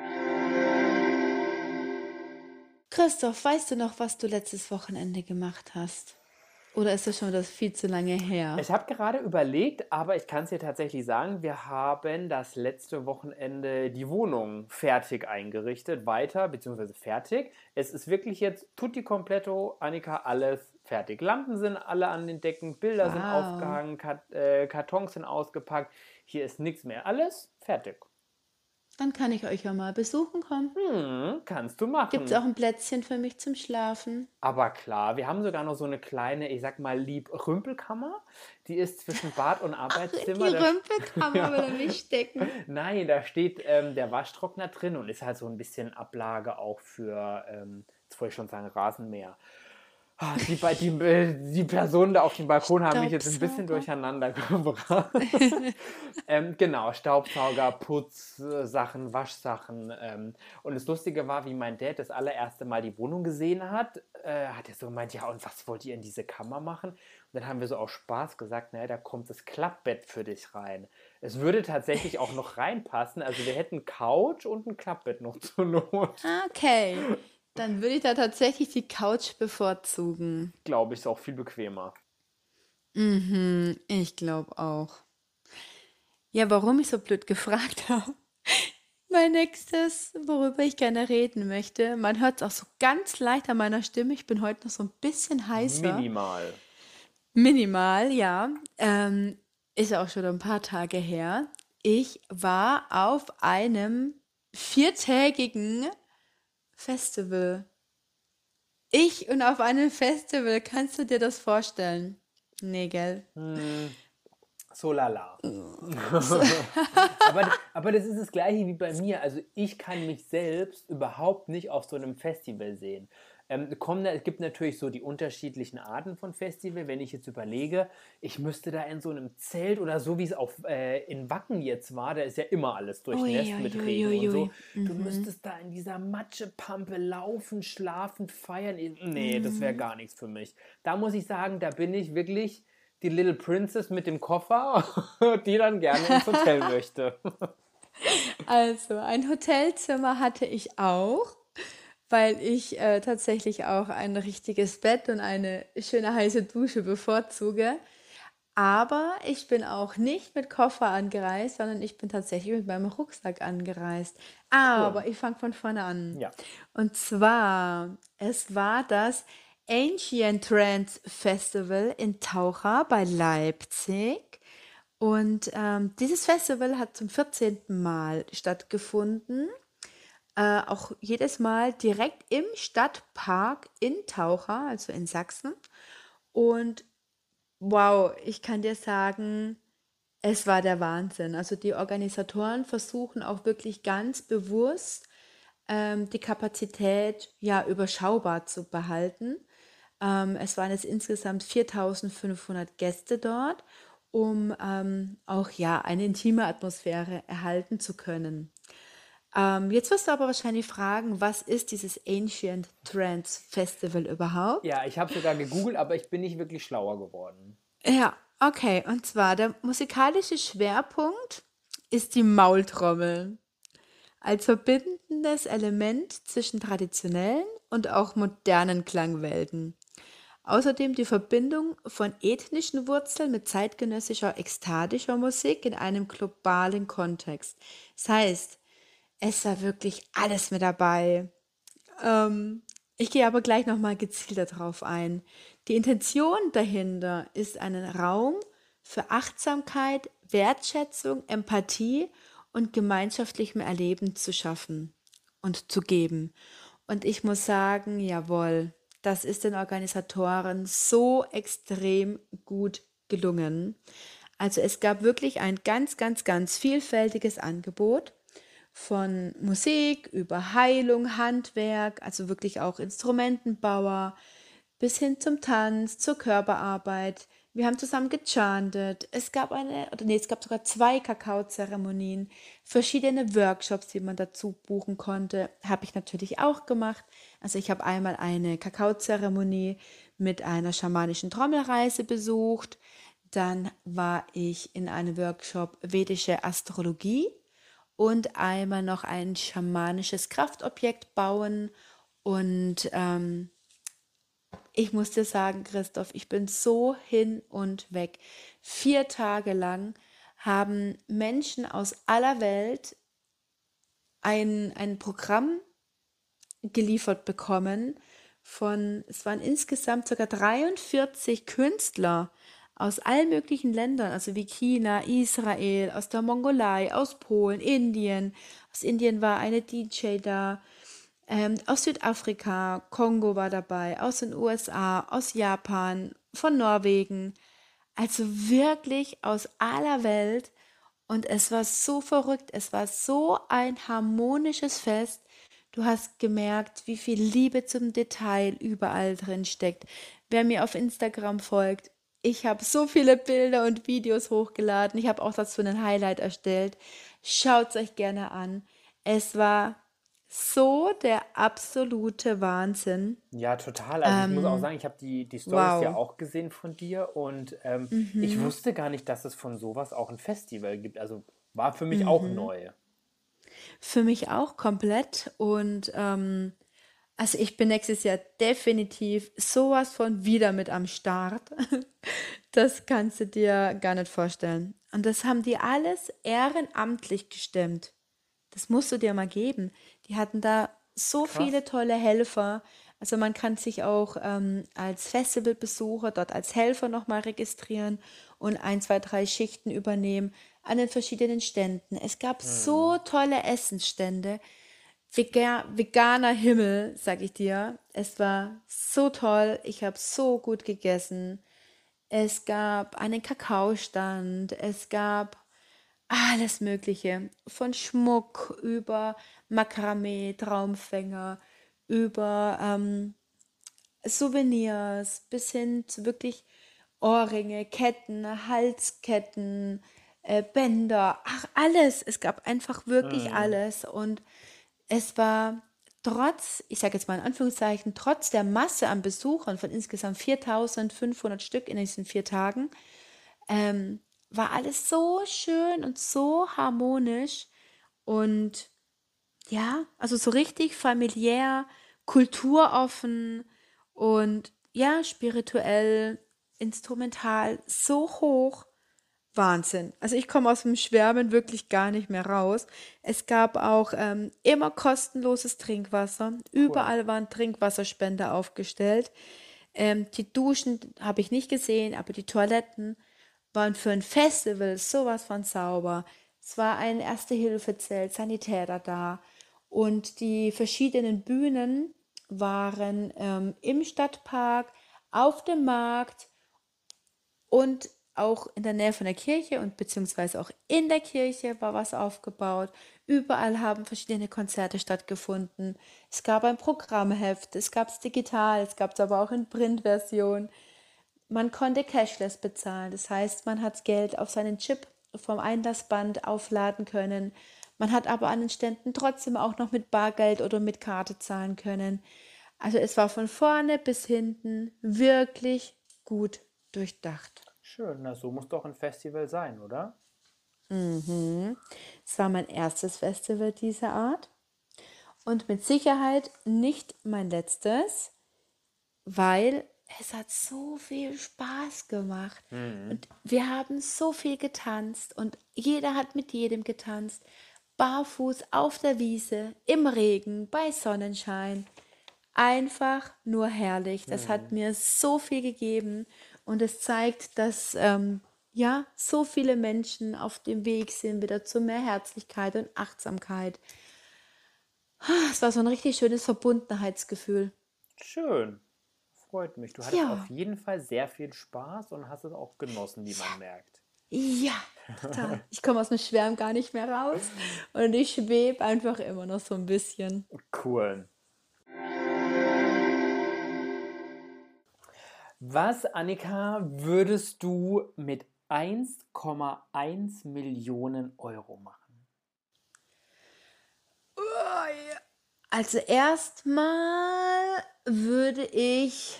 Christoph, weißt du noch, was du letztes Wochenende gemacht hast? Oder ist das schon das viel zu lange her? Ich habe gerade überlegt, aber ich kann es dir tatsächlich sagen, wir haben das letzte Wochenende die Wohnung fertig eingerichtet, weiter, beziehungsweise fertig. Es ist wirklich jetzt tutti completo, Annika, alles fertig. Lampen sind alle an den Decken, Bilder sind Wow. aufgehangen, Kat äh, Kartons sind ausgepackt. Hier ist nichts mehr. Alles fertig. Dann kann ich euch ja mal besuchen kommen. Hm, kannst du Gibt es machen. auch ein Plätzchen für mich zum Schlafen? Aber klar, wir haben sogar noch so eine kleine, ich sag mal lieb, Rümpelkammer. Die ist zwischen Bad und Ach, in Arbeitszimmer. die Da, Rümpelkammer will er ja. mich stecken. Nein, da steht ähm, der Waschtrockner drin und ist halt so ein bisschen Ablage auch für, ähm, jetzt wollte ich schon sagen, Rasenmäher. Ah, Die, Ba- die, äh, die Personen da auf dem Balkon haben mich jetzt ein bisschen Staubsauger. durcheinander gebracht. ähm, genau, Staubsauger, Putzsachen, Waschsachen. Ähm, und das Lustige war, wie mein Dad das allererste Mal die Wohnung gesehen hat, äh, hat er so gemeint, ja, und was wollt ihr in diese Kammer machen? Und dann haben wir so aus Spaß gesagt, naja, da kommt das Klappbett für dich rein. Es würde tatsächlich auch noch reinpassen. Also wir hätten Couch und ein Klappbett noch zur Not. Okay, dann würde ich da tatsächlich die Couch bevorzugen. Glaube ich, ist auch viel bequemer. Mhm, ich glaube auch. Ja, warum ich so blöd gefragt habe. Mein nächstes, worüber ich gerne reden möchte, man hört es auch so ganz leicht an meiner Stimme. Ich bin heute noch so ein bisschen heiser. Minimal. Minimal, ja. Ähm, ist auch schon ein paar Tage her. Ich war auf einem viertägigen Festival. Ich und auf einem Festival, kannst du dir das vorstellen? Nee, gell? Hm, so lala. So, Aber, aber das ist das Gleiche wie bei mir. Also ich kann mich selbst überhaupt nicht auf so einem Festival sehen. Ähm, kommen da, es gibt natürlich so die unterschiedlichen Arten von Festival. Wenn ich jetzt überlege, ich müsste da in so einem Zelt oder so wie es auf, äh, in Wacken jetzt war, da ist ja immer alles ui, durchnässt ui, mit ui, Regen ui, und ui. so. Du Mhm. müsstest da in dieser Matschepampe laufen, schlafen, feiern. Nee, das wäre Mhm. gar nichts für mich. Da muss ich sagen, da bin ich wirklich die Little Princess mit dem Koffer, die dann gerne ins Hotel möchte. Also, ein Hotelzimmer hatte ich auch, weil ich äh, tatsächlich auch ein richtiges Bett und eine schöne heiße Dusche bevorzuge. Aber ich bin auch nicht mit Koffer angereist, sondern ich bin tatsächlich mit meinem Rucksack angereist. Cool. Aber ich fange von vorne an. Ja. Und zwar, es war das Ancient Trance Festival in Taucha bei Leipzig. Und ähm, dieses Festival hat zum vierzehnten Mal stattgefunden. Äh, auch jedes Mal direkt im Stadtpark in Taucha, also in Sachsen. Und wow, ich kann dir sagen, es war der Wahnsinn. Also die Organisatoren versuchen auch wirklich ganz bewusst, ähm, die Kapazität ja überschaubar zu behalten. Ähm, es waren jetzt insgesamt viertausendfünfhundert Gäste dort, um ähm, auch ja eine intime Atmosphäre erhalten zu können. Ähm, jetzt wirst du aber wahrscheinlich fragen, was ist dieses Ancient Trance Festival überhaupt? Ja, ich habe sogar gegoogelt, aber ich bin nicht wirklich schlauer geworden. Ja, okay. Und zwar der musikalische Schwerpunkt ist die Maultrommel als verbindendes Element zwischen traditionellen und auch modernen Klangwelten. Außerdem die Verbindung von ethnischen Wurzeln mit zeitgenössischer ekstatischer Musik in einem globalen Kontext. Das heißt, es war wirklich alles mit dabei. Ähm, Ich gehe aber gleich nochmal gezielter drauf ein. Die Intention dahinter ist, einen Raum für Achtsamkeit, Wertschätzung, Empathie und gemeinschaftlichem Erleben zu schaffen und zu geben. Und ich muss sagen, jawohl, das ist den Organisatoren so extrem gut gelungen. Also es gab wirklich ein ganz, ganz, ganz vielfältiges Angebot von Musik über Heilung, Handwerk, also wirklich auch Instrumentenbauer, bis hin zum Tanz, zur Körperarbeit. Wir haben zusammen gechantet. Es gab eine, oder nee, es gab sogar zwei Kakaozeremonien, verschiedene Workshops, die man dazu buchen konnte. Habe ich natürlich auch gemacht. Also ich habe einmal eine Kakaozeremonie mit einer schamanischen Trommelreise besucht. Dann war ich in einem Workshop vedische Astrologie und einmal noch ein schamanisches Kraftobjekt bauen. Und ähm, ich muss dir sagen, Christoph, ich bin so hin und weg. Vier Tage lang haben Menschen aus aller Welt ein, ein Programm geliefert bekommen von, es waren insgesamt sogar dreiundvierzig Künstler aus allen möglichen Ländern, also wie China, Israel, aus der Mongolei, aus Polen, Indien. Aus Indien war eine D J da, ähm, aus Südafrika, Kongo war dabei, aus den U S A, aus Japan, von Norwegen. Also wirklich aus aller Welt. Und es war so verrückt, es war so ein harmonisches Fest. Du hast gemerkt, wie viel Liebe zum Detail überall drin steckt. Wer mir auf Instagram folgt, ich habe so viele Bilder und Videos hochgeladen. Ich habe auch dazu einen Highlight erstellt. Schaut es euch gerne an. Es war so der absolute Wahnsinn. Ja, total. Also ich muss auch Ähm, sagen, ich habe die, die Stories ja wow. auch gesehen von dir und ähm, ich Mhm, wusste gar nicht, dass es von sowas auch ein Festival gibt. Also war für mich auch mhm. neu. Für mich auch komplett. Und ähm, also ich bin nächstes Jahr definitiv sowas von wieder mit am Start. Das kannst du dir gar nicht vorstellen. Und das haben die alles ehrenamtlich gestemmt. Das musst du dir mal geben. Die hatten da so viele Krass. tolle Helfer. Also man kann sich auch ähm, als Festivalbesucher dort als Helfer nochmal registrieren und ein, zwei, drei Schichten übernehmen an den verschiedenen Ständen. Es gab so Hm. tolle Essensstände. Vega veganer Himmel, sag ich dir. Es war so toll. Ich habe so gut gegessen. Es gab einen Kakaostand, es gab alles Mögliche, von Schmuck über Makramee, Traumfänger, über ähm, Souvenirs bis hin zu wirklich Ohrringe, Ketten, Halsketten, äh, Bänder, ach alles. Es gab einfach wirklich Mhm. alles. Und es war trotz, ich sage jetzt mal in Anführungszeichen, trotz der Masse an Besuchern von insgesamt viertausendfünfhundert Stück in diesen vier Tagen, ähm, war alles so schön und so harmonisch und ja, also so richtig familiär, kulturoffen und ja, spirituell, instrumental, so hoch. Wahnsinn. Also ich komme aus dem Schwärmen wirklich gar nicht mehr raus. Es gab auch ähm, immer kostenloses Trinkwasser. Cool. Überall waren Trinkwasserspender aufgestellt. Ähm, die Duschen habe ich nicht gesehen, aber die Toiletten waren für ein Festival sowas von sauber. Es war ein Erste-Hilfe-Zelt, Sanitäter da. Und die verschiedenen Bühnen waren ähm, im Stadtpark, auf dem Markt und auch in der Nähe von der Kirche und beziehungsweise auch in der Kirche war was aufgebaut. Überall haben verschiedene Konzerte stattgefunden. Es gab ein Programmheft, es gab es digital, es gab es aber auch in Printversion. Man konnte cashless bezahlen, das heißt, man hat Geld auf seinen Chip vom Einlassband aufladen können. Man hat aber an den Ständen trotzdem auch noch mit Bargeld oder mit Karte zahlen können. Also es war von vorne bis hinten wirklich gut durchdacht. Schön, na so muss doch ein Festival sein, oder? Mhm. Es war mein erstes Festival dieser Art und mit Sicherheit nicht mein letztes, weil es hat so viel Spaß gemacht Mhm. und wir haben so viel getanzt und jeder hat mit jedem getanzt, barfuß auf der Wiese, im Regen, bei Sonnenschein. Einfach nur herrlich. Das hat Mhm. mir so viel gegeben und es zeigt, dass ähm, ja so viele Menschen auf dem Weg sind wieder zu mehr Herzlichkeit und Achtsamkeit. Es war so ein richtig schönes Verbundenheitsgefühl. Schön. Freut mich. Du hattest auf Ja, jeden Fall sehr viel Spaß und hast es auch genossen, wie man merkt. ja, total. Ich komme aus dem Schwärmen gar nicht mehr raus und ich schwebe einfach immer noch so ein bisschen. Cool. Was, Annika, würdest du mit eins Komma eins Millionen Euro machen? Also erstmal würde ich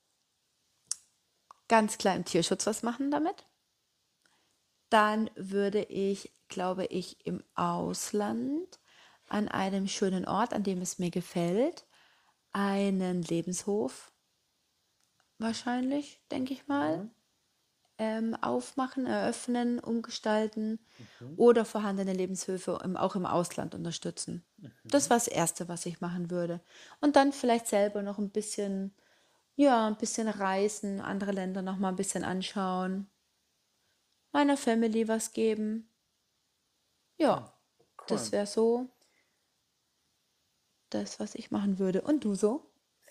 ganz klar im Tierschutz was machen damit. Dann würde ich, glaube ich, im Ausland an einem schönen Ort, an dem es mir gefällt, einen Lebenshof wahrscheinlich, denke ich mal, Mhm. ähm, aufmachen, eröffnen, umgestalten Mhm. oder vorhandene Lebenshöfe im, auch im Ausland unterstützen. Das Mhm. war das Erste, was ich machen würde. Und dann vielleicht selber noch ein bisschen, ja, ein bisschen reisen, andere Länder noch mal ein bisschen anschauen, meiner Family was geben. Hm. Ja, das Cool. wäre so das, was ich machen würde. Und du so?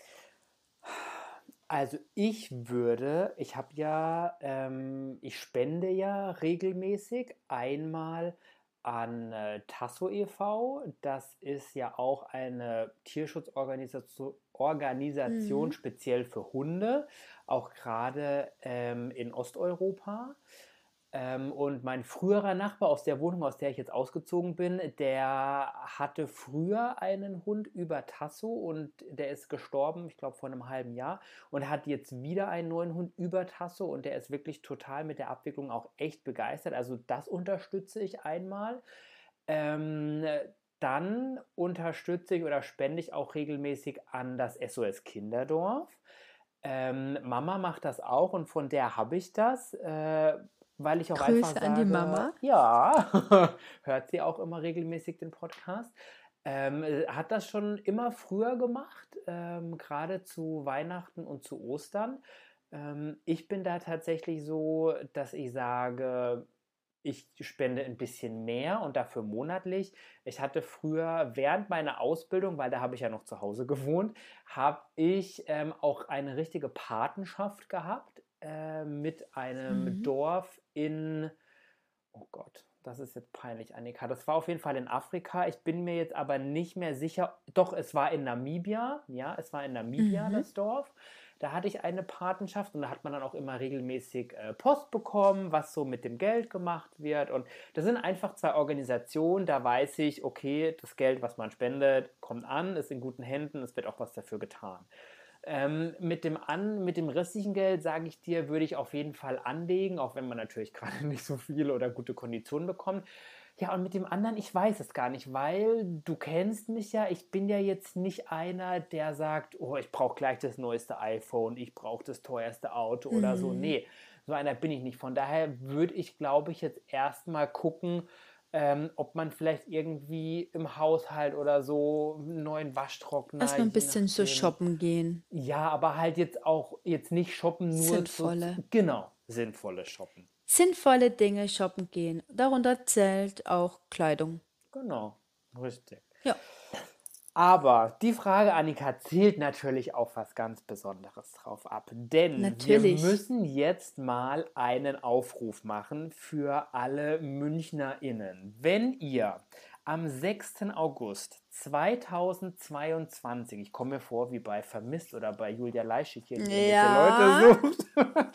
Also ich würde, ich habe ja, ähm, ich spende ja regelmäßig einmal an äh, Tasso e V. Das ist ja auch eine Tierschutzorganisation Organisation Mhm. speziell für Hunde, auch gerade ähm, in Osteuropa. Ähm, und mein früherer Nachbar aus der Wohnung, aus der ich jetzt ausgezogen bin, der hatte früher einen Hund über Tasso und der ist gestorben, ich glaube vor einem halben Jahr und hat jetzt wieder einen neuen Hund über Tasso und der ist wirklich total mit der Abwicklung auch echt begeistert. Also das unterstütze ich einmal. Ähm, Dann unterstütze ich oder spende ich auch regelmäßig an das S O S Kinderdorf. Ähm, Mama macht das auch und von der habe ich das, äh, weil ich auch einfach Grüße an die sage, Mama. ja, hört sie auch immer regelmäßig den Podcast. Ähm, äh, hat das schon immer früher gemacht, ähm, gerade zu Weihnachten und zu Ostern. Ähm, ich bin da tatsächlich so, dass ich sage, ich spende ein bisschen mehr und dafür monatlich. Ich hatte früher während meiner Ausbildung, weil da habe ich ja noch zu Hause gewohnt, habe ich ähm, auch eine richtige Patenschaft gehabt. äh, mit einem Mhm. Dorf in, oh Gott, das ist jetzt peinlich, Annika. Das war auf jeden Fall in Afrika. Ich bin mir jetzt aber nicht mehr sicher. Doch, es war in Namibia. Ja, es war in Namibia, Mhm. das Dorf. Da hatte ich eine Patenschaft und da hat man dann auch immer regelmäßig äh, Post bekommen, was so mit dem Geld gemacht wird. Und das sind einfach zwei Organisationen, da weiß ich, okay, das Geld, was man spendet, kommt an, ist in guten Händen, es wird auch was dafür getan. Ähm, mit dem an, mit dem restlichen Geld, sage ich dir, würde ich auf jeden Fall anlegen, auch wenn man natürlich gerade nicht so viel oder gute Konditionen bekommt. Ja, und mit dem anderen, ich weiß es gar nicht, weil du kennst mich ja, ich bin ja jetzt nicht einer, der sagt, oh, ich brauche gleich das neueste iPhone, ich brauche das teuerste Auto oder so. Mhm. Nee, so einer bin ich nicht. Von daher würde ich, glaube ich, jetzt erstmal gucken, ähm, ob man vielleicht irgendwie im Haushalt oder so einen neuen Waschtrockner, Erstmal ein je bisschen so nachdem. shoppen gehen. Ja, aber halt jetzt auch, jetzt nicht shoppen, nur so, z- Sinnvolle. genau, sinnvolles Shoppen. Sinnvolle Dinge shoppen gehen. Darunter zählt auch Kleidung. Genau, richtig. Ja, Aber die Frage, Annika, zielt natürlich auf was ganz Besonderes drauf ab. Denn wir natürlich. müssen jetzt mal einen Aufruf machen für alle MünchnerInnen. Wenn ihr am sechsten August zweitausendzweiundzwanzig, ich komme mir vor wie bei Vermisst oder bei Julia Leischig-Kind, die irgendwelche Leute Ja. sucht,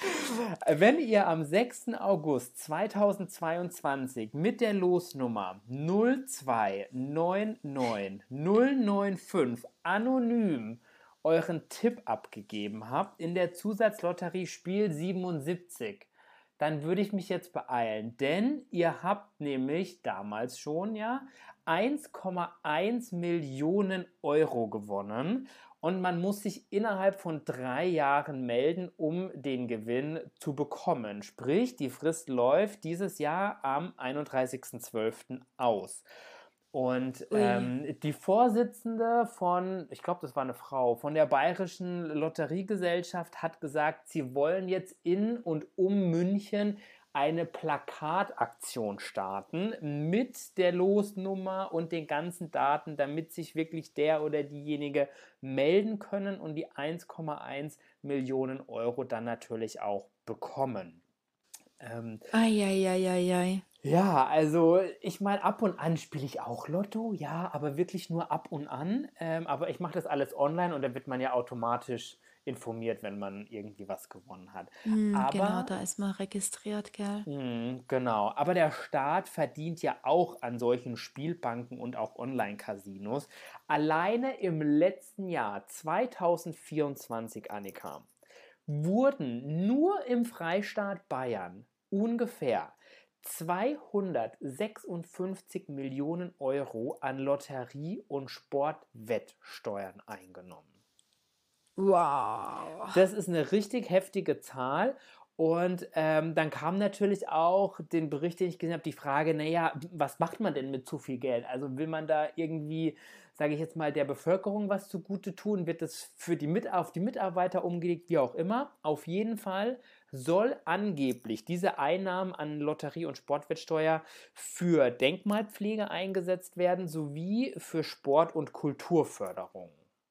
wenn ihr am sechsten August zweitausendzweiundzwanzig mit der Losnummer null zwei neun neun null neun fünf anonym euren Tipp abgegeben habt in der Zusatzlotterie Spiel siebenundsiebzig, dann würde ich mich jetzt beeilen, denn ihr habt nämlich damals schon ja eins Komma eins Millionen Euro gewonnen und man muss sich innerhalb von drei Jahren melden, um den Gewinn zu bekommen. Sprich, die Frist läuft dieses Jahr am einunddreißigsten zwölften aus. Und Ui. ähm, die Vorsitzende von, ich glaube, das war eine Frau, von der Bayerischen Lotteriegesellschaft hat gesagt, sie wollen jetzt in und um München eine Plakataktion starten mit der Losnummer und den ganzen Daten, damit sich wirklich der oder diejenige melden können und die eins Komma eins Millionen Euro dann natürlich auch bekommen. Ähm, Eieieiei. ja, also ich meine, ab und an spiele ich auch Lotto, ja, aber wirklich nur ab und an. Ähm, aber ich mache das alles online und da wird man ja automatisch informiert, wenn man irgendwie was gewonnen hat. Hm, genau, Aber, da ist man registriert, gell? mh, genau, aber der Staat verdient ja auch an solchen Spielbanken und auch Online-Casinos. Alleine im letzten Jahr zweitausendvierundzwanzig, Annika, wurden nur im Freistaat Bayern ungefähr zweihundertsechsundfünfzig Millionen Euro an Lotterie- und Sportwettsteuern eingenommen. Wow. Das ist eine richtig heftige Zahl. Und ähm, dann kam natürlich auch den Bericht, den ich gesehen habe, die Frage, naja, was macht man denn mit zu viel Geld? Also will man da irgendwie, sage ich jetzt mal, der Bevölkerung was zugute tun? Wird das für die Mit auf die Mitarbeiter umgelegt, wie auch immer? Auf jeden Fall soll angeblich diese Einnahmen an Lotterie- und Sportwettsteuer für Denkmalpflege eingesetzt werden, sowie für Sport- und Kulturförderung.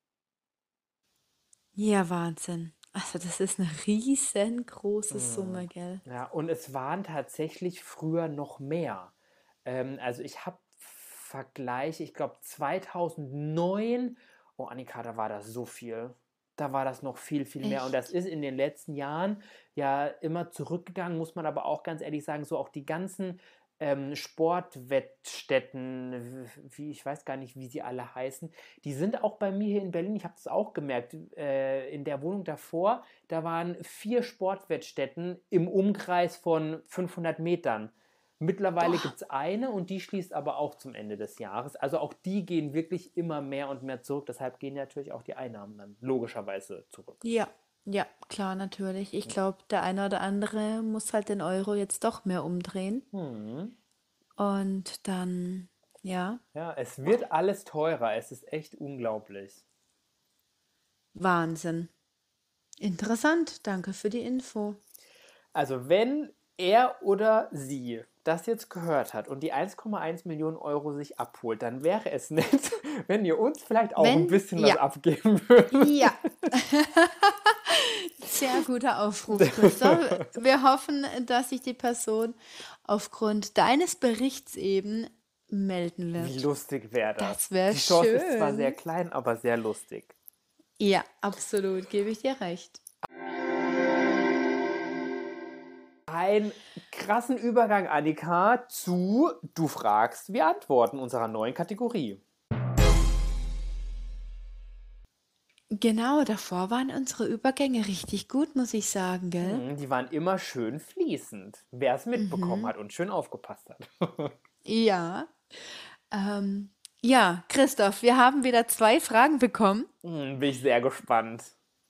Ja, Wahnsinn. Also das ist eine riesengroße Mhm. Summe, gell? Ja, und es waren tatsächlich früher noch mehr. Ähm, also ich habe Vergleiche, ich glaube zweitausendneun, oh Annika, da war das so viel. Da war das noch viel, viel mehr. Und das Echt? ist in den letzten Jahren ja immer zurückgegangen, muss man aber auch ganz ehrlich sagen, so auch die ganzen ähm, Sportwettstätten, wie ich weiß gar nicht, wie sie alle heißen, die sind auch bei mir hier in Berlin, ich habe das auch gemerkt, äh, in der Wohnung davor, da waren vier Sportwettstätten im Umkreis von fünfhundert Metern. Mittlerweile Boah. gibt es eine und die schließt aber auch zum Ende des Jahres. Also auch die gehen wirklich immer mehr und mehr zurück. Deshalb gehen natürlich auch die Einnahmen dann logischerweise zurück. Ja, ja, klar, natürlich. Ich glaube, der eine oder andere muss halt den Euro jetzt doch mehr umdrehen. Hm. Und dann, ja, Ja, es wird alles teurer. Es ist echt unglaublich. Wahnsinn. Interessant. Danke für die Info. Also wenn er oder sie das jetzt gehört hat und die eins Komma eins Millionen Euro sich abholt, dann wäre es nett, wenn ihr uns vielleicht auch ein Wenn, bisschen was ja, abgeben würdet. ja, Sehr guter Aufruf, Christoph. Wir hoffen, dass sich die Person aufgrund deines Berichts eben melden Wie wird. lustig wäre das? Das wäre Die Chance ist zwar sehr schön. klein, aber sehr lustig. Ja, absolut, gebe ich dir recht. Einen krassen Übergang, Annika, zu Du fragst, wir antworten unserer neuen Kategorie. Genau, davor waren unsere Übergänge richtig gut, muss ich sagen, gell? Hm, Die waren immer schön fließend. Wer es mitbekommen Mhm. hat und schön aufgepasst hat. Ja. Ähm, ja, Christoph, wir haben wieder zwei Fragen bekommen. Hm, Bin ich sehr gespannt.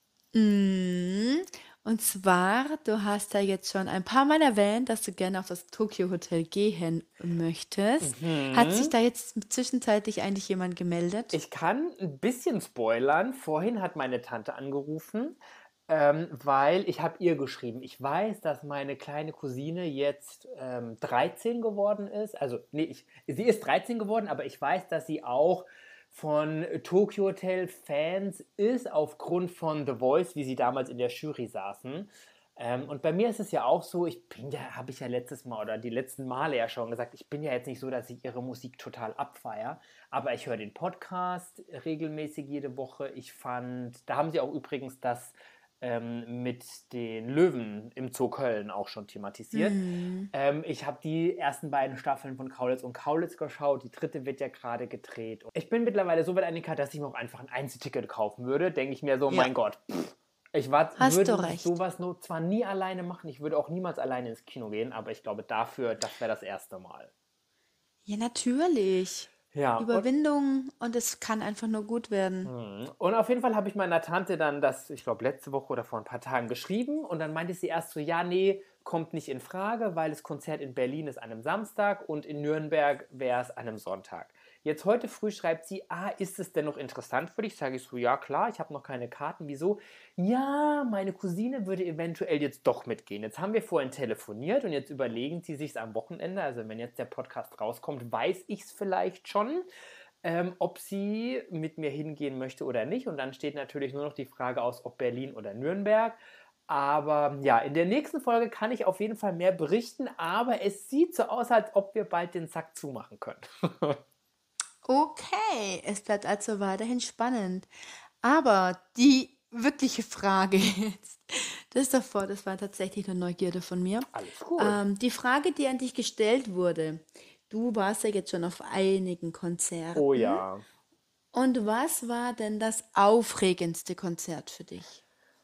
Mm, Und zwar, du hast ja jetzt schon ein paar Mal erwähnt, dass du gerne auf das Tokyo Hotel gehen möchtest. Hat sich Mhm. da jetzt zwischenzeitlich eigentlich jemand gemeldet? Ich kann ein bisschen spoilern. Vorhin hat meine Tante angerufen, ähm, weil ich habe ihr geschrieben. Ich weiß, dass meine kleine Cousine jetzt ähm, dreizehn geworden ist. Also, nee, ich, sie ist dreizehn geworden, aber ich weiß, dass sie auch von Tokyo Hotel Fans ist, aufgrund von The Voice, wie sie damals in der Jury saßen. Ähm, und bei mir ist es ja auch so, ich bin ja, habe ich ja letztes Mal oder die letzten Male ja schon gesagt, ich bin ja jetzt nicht so, dass ich ihre Musik total abfeiere, aber ich höre den Podcast regelmäßig jede Woche. Ich fand, da haben sie auch übrigens das ähm, mit den Löwen im Zoo Köln auch schon thematisiert. Hm. Ähm, ich habe die ersten beiden Staffeln von Kaulitz und Kaulitz geschaut. Die dritte wird ja gerade gedreht. Ich bin mittlerweile so weit, Annika, dass ich mir auch einfach ein Einzelticket kaufen würde. Denke ich mir so, Ja, mein Gott, pff, ich war, hast du würde recht. sowas nur zwar nie alleine machen, ich würde auch niemals alleine ins Kino gehen, aber ich glaube dafür, das wäre das erste Mal. Ja, natürlich. Ja, und Überwindung und es kann einfach nur gut werden. Mhm. Und auf jeden Fall habe ich meiner Tante dann das, ich glaube, letzte Woche oder vor ein paar Tagen geschrieben. Und dann meinte sie erst so, ja, nee, kommt nicht in Frage, weil das Konzert in Berlin ist an einem Samstag und in Nürnberg wäre es an einem Sonntag. Jetzt heute früh schreibt sie, ah, ist es denn noch interessant für dich? Sage ich so, ja klar, ich habe noch keine Karten. Wieso? Ja, meine Cousine würde eventuell jetzt doch mitgehen. Jetzt haben wir vorhin telefoniert und jetzt überlegen sie sich am Wochenende, also wenn jetzt der Podcast rauskommt, weiß ich es vielleicht schon, ähm, ob sie mit mir hingehen möchte oder nicht. Und dann steht natürlich nur noch die Frage aus, ob Berlin oder Nürnberg. Aber ja, in der nächsten Folge kann ich auf jeden Fall mehr berichten, aber es sieht so aus, als ob wir bald den Sack zumachen können. Okay, es bleibt also weiterhin spannend. Aber die wirkliche Frage jetzt, das davor, das war tatsächlich eine Neugierde von mir. Alles gut. Ähm, die Frage, die an dich gestellt wurde, du warst ja jetzt schon auf einigen Oh Konzerten. ja. Und was war denn das aufregendste Konzert für dich?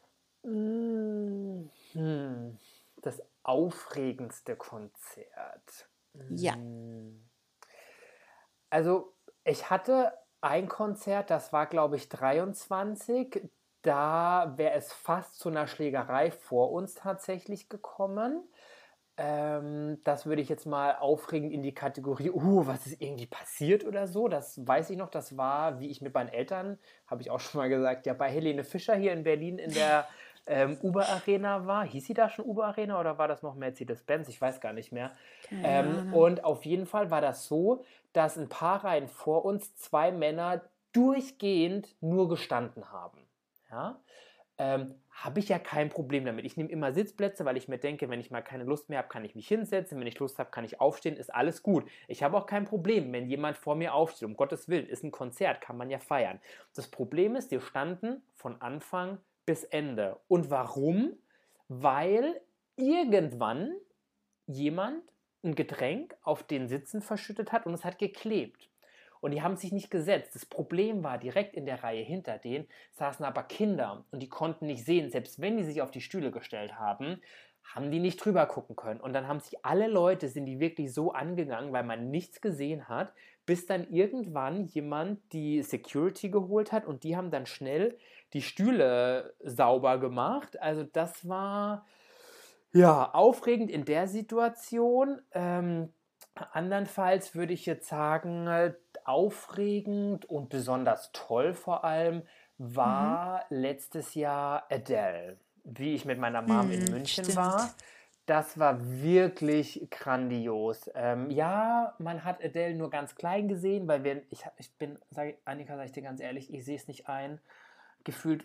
Mm, Hm. Das aufregendste Konzert. Ja. Mm. Also, ich hatte ein Konzert, das war, glaube ich, dreiundzwanzig. Da wäre es fast zu einer Schlägerei vor uns tatsächlich gekommen. Ähm, das würde ich jetzt mal aufregend in die Kategorie, uh, was ist irgendwie passiert oder so. Das weiß ich noch, das war, wie ich mit meinen Eltern, habe ich auch schon mal gesagt, ja, bei Helene Fischer hier in Berlin in der ähm, Uber Arena war. Hieß sie da schon Uber Arena oder war das noch Mercedes-Benz? Ich weiß gar nicht mehr. Keine Ähm, Ahnung. und auf jeden Fall war das so, dass ein paar Reihen vor uns zwei Männer durchgehend nur gestanden haben. Ja? Ähm, habe ich ja kein Problem damit. Ich nehme immer Sitzplätze, weil ich mir denke, wenn ich mal keine Lust mehr habe, kann ich mich hinsetzen. Wenn ich Lust habe, kann ich aufstehen. Ist alles gut. Ich habe auch kein Problem, wenn jemand vor mir aufsteht. Um Gottes Willen, ist ein Konzert, kann man ja feiern. Das Problem ist, wir standen von Anfang bis Ende. Und warum? Weil irgendwann jemand ein Getränk auf den Sitzen verschüttet hat und es hat geklebt. Und die haben sich nicht gesetzt. Das Problem war, direkt in der Reihe hinter denen saßen aber Kinder und die konnten nicht sehen. Selbst wenn die sich auf die Stühle gestellt haben, haben die nicht drüber gucken können. Und dann haben sich alle Leute, sind die wirklich so angegangen, weil man nichts gesehen hat, bis dann irgendwann jemand die Security geholt hat und die haben dann schnell die Stühle sauber gemacht. Also das war ja aufregend in der Situation. Ähm, andernfalls würde ich jetzt sagen, äh, aufregend und besonders toll vor allem Mhm. war letztes Jahr Adele, wie ich mit meiner Mom in Hm, München war. stimmt. Das war wirklich grandios. Ähm, ja, man hat Adele nur ganz klein gesehen, weil wir, ich, ich bin, sag, Annika, sag ich dir ganz ehrlich, ich sehe es nicht ein, gefühlt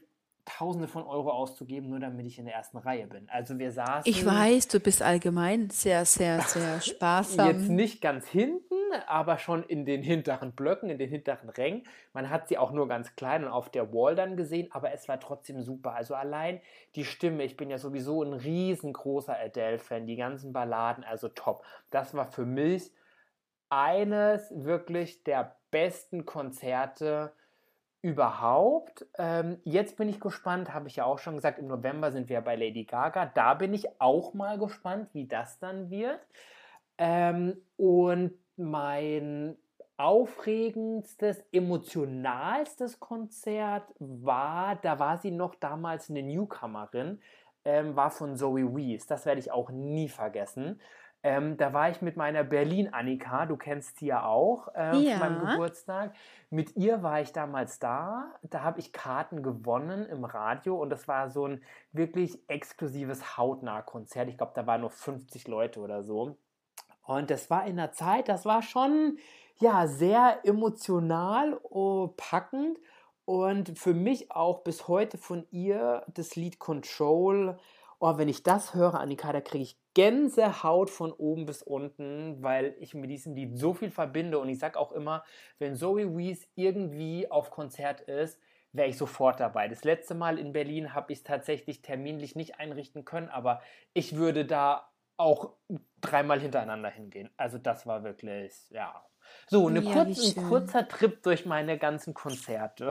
Tausende von Euro auszugeben, nur damit ich in der ersten Reihe bin. Also wir Ich saßen weiß, du bist allgemein sehr, sehr, sehr jetzt sparsam. nicht ganz hinten, aber schon in den hinteren Blöcken, in den hinteren Rängen. Man hat sie auch nur ganz klein und auf der Wall dann gesehen, aber es war trotzdem super. Also allein die Stimme, ich bin ja sowieso ein riesengroßer Adele-Fan, die ganzen Balladen, also top. Das war für mich eines wirklich der besten Konzerte überhaupt. Ähm, jetzt bin ich gespannt, habe ich ja auch schon gesagt, im November sind wir bei Lady Gaga. Da bin ich auch mal gespannt, wie das dann wird. Ähm, und mein aufregendstes, emotionalstes Konzert war, da war sie noch damals eine Newcomerin, ähm, war von Zoe Wees. Das werde ich auch nie vergessen. Ähm, da war ich mit meiner Berlin-Annika, du kennst sie ja auch, äh, von meinem Ja. Geburtstag. Mit ihr war ich damals da. Da habe ich Karten gewonnen im Radio und das war so ein wirklich exklusives Hautnah-Konzert. Ich glaube, da waren nur fünfzig Leute oder so. Und das war in der Zeit, das war schon, ja, sehr emotional, oh, packend und für mich auch bis heute von ihr das Lied Control. Oh, wenn ich das höre, Annika, da kriege ich Gänsehaut von oben bis unten, weil ich mit diesem Lied so viel verbinde. Und ich sage auch immer, wenn Zoe Wees irgendwie auf Konzert ist, wäre ich sofort dabei. Das letzte Mal in Berlin habe ich es tatsächlich terminlich nicht einrichten können, aber ich würde da auch dreimal hintereinander hingehen. Also das war wirklich, ja. So, eine Ja, wie kurz, ein schön. kurzer Trip durch meine ganzen Konzerte.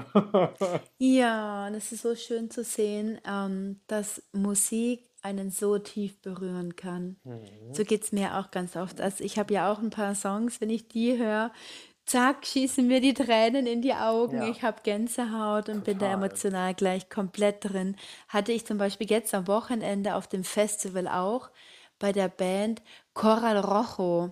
Ja, das ist so schön zu sehen, ähm, dass Musik einen so tief berühren kann. Mhm. So geht's mir auch ganz oft. Also ich habe ja auch ein paar Songs, wenn ich die höre, zack, schießen mir die Tränen in die Augen. Ja, Ich habe Gänsehaut und bin da total. emotional gleich komplett drin. Hatte ich zum Beispiel jetzt am Wochenende auf dem Festival auch bei der Band Coral Rojo.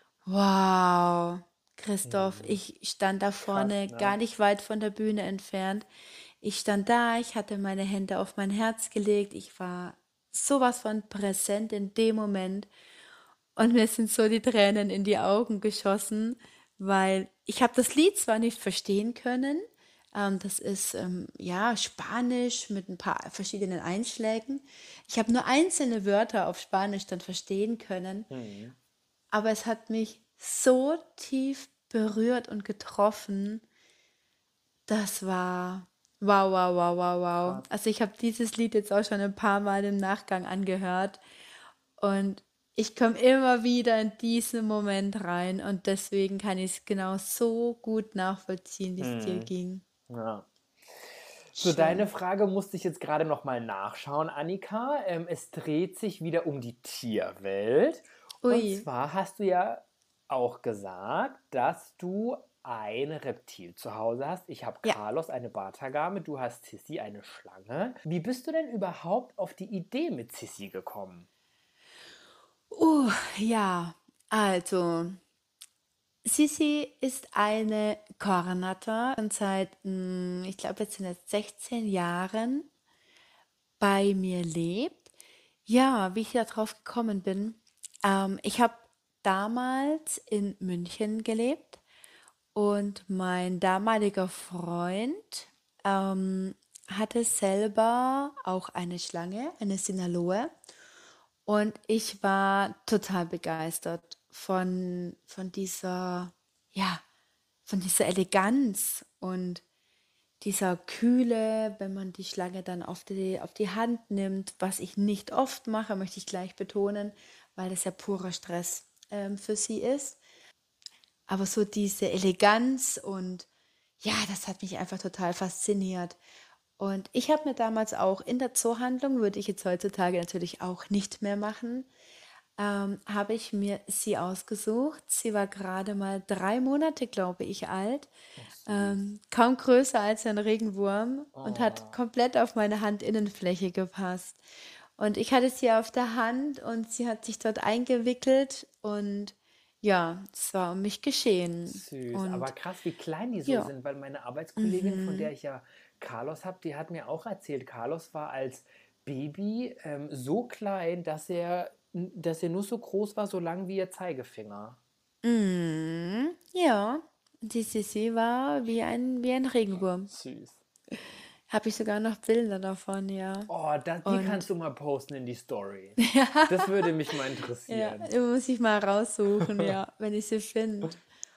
Wow, Christoph, Mhm. ich stand da Krass, vorne, gar ne? nicht weit von der Bühne entfernt. Ich stand da, ich hatte meine Hände auf mein Herz gelegt, ich war sowas von präsent in dem Moment und mir sind so die Tränen in die Augen geschossen, weil ich habe das Lied zwar nicht verstehen können, ähm, das ist ähm, ja Spanisch mit ein paar verschiedenen Einschlägen. Ich habe nur einzelne Wörter auf Spanisch dann verstehen können, Mhm. aber es hat mich so tief berührt und getroffen. Das war wow, wow, wow, wow, wow. Krass. Also ich habe dieses Lied jetzt auch schon ein paar Mal im Nachgang angehört und ich komme immer wieder in diesen Moment rein und deswegen kann ich es genau so gut nachvollziehen, wie es dir Mhm. ging. Ja. Für deine Schön. Frage musste ich jetzt gerade noch mal nachschauen, Annika. Ähm, es dreht sich wieder um die Tierwelt. Und Ui, zwar hast du ja auch gesagt, dass du ein Reptil zu Hause hast. Ich habe ja. Carlos, eine Bartagame, du hast Sissi, eine Schlange. Wie bist du denn überhaupt auf die Idee mit Sissi gekommen? Uh, ja, also Sisi ist eine Kornatter und seit, mm, ich glaube, jetzt sind es sechzehn Jahren bei mir lebt. Ja, wie ich da drauf gekommen bin. Ähm, ich habe damals in München gelebt und mein damaliger Freund ähm, hatte selber auch eine Schlange, eine Sinaloe. Und ich war total begeistert von, von dieser, ja, von dieser Eleganz und dieser Kühle, wenn man die Schlange dann auf die, auf die Hand nimmt, was ich nicht oft mache, möchte ich gleich betonen, weil das ja purer Stress ähm, für sie ist. Aber so diese Eleganz und ja, das hat mich einfach total fasziniert. Und ich habe mir damals auch in der Zoohandlung, würde ich jetzt heutzutage natürlich auch nicht mehr machen, ähm, habe ich mir sie ausgesucht. Sie war gerade mal drei Monate, glaube ich, alt, Ach, süß. ähm, kaum größer als ein Regenwurm und hat Oh. komplett auf meine Handinnenfläche gepasst. Und ich hatte sie auf der Hand und sie hat sich dort eingewickelt und ja, es war um mich geschehen. Süß, aber Und krass, wie klein die so ja, sind, weil meine Arbeitskollegin, von der mhm. ich ja Carlos habe, die hat mir auch erzählt, Carlos war als Baby ähm, so klein, dass er, dass er nur so groß war, so lang wie ihr Zeigefinger. Mhm. Ja, die Sissi war wie ein, wie ein Regenwurm. Süß. Habe ich sogar noch Bilder davon, ja. Oh, da, die Und kannst du mal posten in die Story. Das würde mich mal ja, interessieren. die muss ich mal raussuchen, ja, wenn ich sie finde.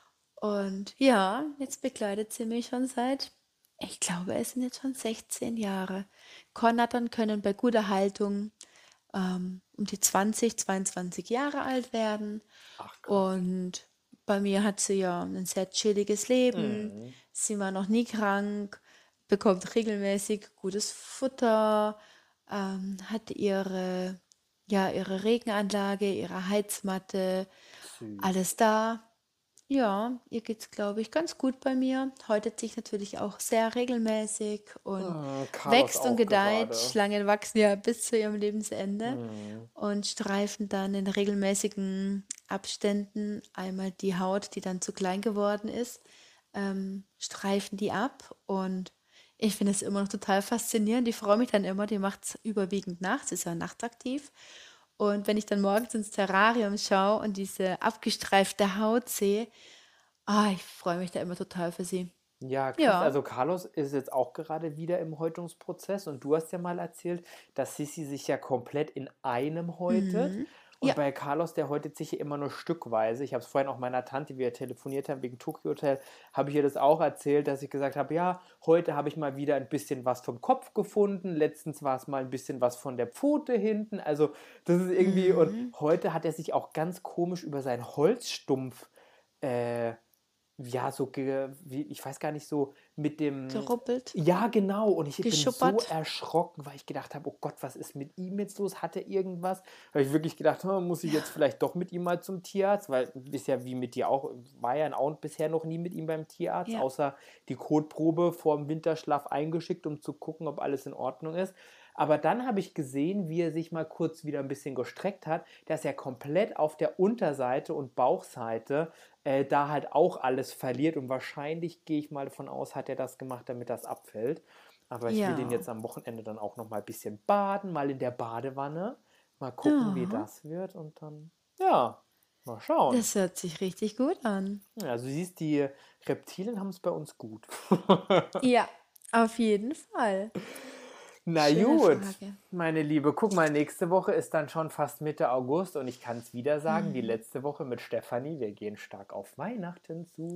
Und ja, jetzt begleitet sie mich schon seit, ich glaube, es sind jetzt schon sechzehn Jahre. Konradan können bei guter Haltung ähm, um die zwanzig, zweiundzwanzig Jahre alt werden. Ach krass. Und bei mir hat sie ja ein sehr chilliges Leben. Mhm. Sie war noch nie krank, bekommt regelmäßig gutes Futter, ähm, hat ihre, ja, ihre Regenanlage, ihre Heizmatte, Süß. alles da. Ja, ihr geht's, glaube ich, ganz gut bei mir. Häutet sich natürlich auch sehr regelmäßig und Ah, Carlos wächst und auch gedeiht. gerade. Schlangen wachsen ja bis zu ihrem Lebensende Mhm. und streifen dann in regelmäßigen Abständen einmal die Haut, die dann zu klein geworden ist, ähm, streifen die ab. Und ich finde es immer noch total faszinierend. Ich freue mich dann immer, die macht es überwiegend nachts, ist ja nachtaktiv. Und wenn ich dann morgens ins Terrarium schaue und diese abgestreifte Haut sehe, ah, ich freue mich da immer total für sie. Ja, krass. Ja. Also Carlos ist jetzt auch gerade wieder im Häutungsprozess und du hast ja mal erzählt, dass Sissi sich ja komplett in einem häutet. Mhm. Und Ja. bei Carlos, der häutet sich ja immer nur stückweise. Ich habe es vorhin auch meiner Tante, wie wir telefoniert haben wegen Tokyo Hotel, habe ich ihr das auch erzählt, dass ich gesagt habe, ja, heute habe ich mal wieder ein bisschen was vom Kopf gefunden. Letztens war es mal ein bisschen was von der Pfote hinten. Also das ist irgendwie, und Mhm. heute hat er sich auch ganz komisch über seinen Holzstumpf äh, ja, so, ge, wie, ich weiß gar nicht, so mit dem, Geruppelt, ja, genau, und ich bin so geschuppert. erschrocken, weil ich gedacht habe, oh Gott, was ist mit ihm jetzt los? Hat er irgendwas? Habe ich wirklich gedacht, hm, muss ich jetzt vielleicht doch mit ihm mal zum Tierarzt, weil ist ja wie mit dir auch, war ja auch bisher noch nie mit ihm beim Tierarzt, Ja. außer die Kotprobe vor dem Winterschlaf eingeschickt, um zu gucken, ob alles in Ordnung ist. Aber dann habe ich gesehen, wie er sich mal kurz wieder ein bisschen gestreckt hat, dass er komplett auf der Unterseite und Bauchseite äh, da halt auch alles verliert. Und wahrscheinlich gehe ich mal davon aus, hat er das gemacht, damit das abfällt. Aber ich will den Ja. jetzt am Wochenende dann auch noch mal ein bisschen baden, mal in der Badewanne. Mal gucken, wie Ja. das wird. Und dann, ja, mal schauen. Das hört sich richtig gut an. Ja, also du siehst, die Reptilien haben es bei uns gut. Ja, auf jeden Fall. Na Schöne gut, Frage. meine Liebe, guck mal, nächste Woche ist dann schon fast Mitte August und ich kann es wieder sagen, wie Mhm. letzte Woche mit Stefanie, wir gehen stark auf Weihnachten zu.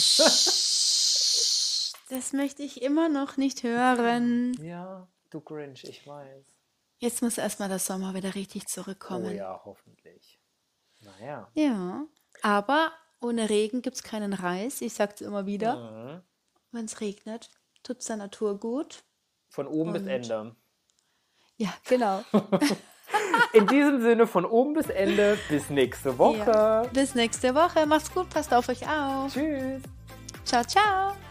Psst, das möchte ich immer noch nicht hören. Ja, du Grinch, ich weiß. Jetzt muss erstmal der Sommer wieder richtig Oh zurückkommen. ja, hoffentlich. Naja. Ja, aber ohne Regen gibt es keinen Reis. Ich sage es immer wieder. Mhm. Wenn es regnet, tut es der Natur gut. Von oben bis Und Ende. ja, genau. In diesem Sinne, von oben bis Ende, bis nächste Ja. Woche. Bis nächste Woche. Macht's gut, passt auf euch auf. Tschüss. Ciao, ciao.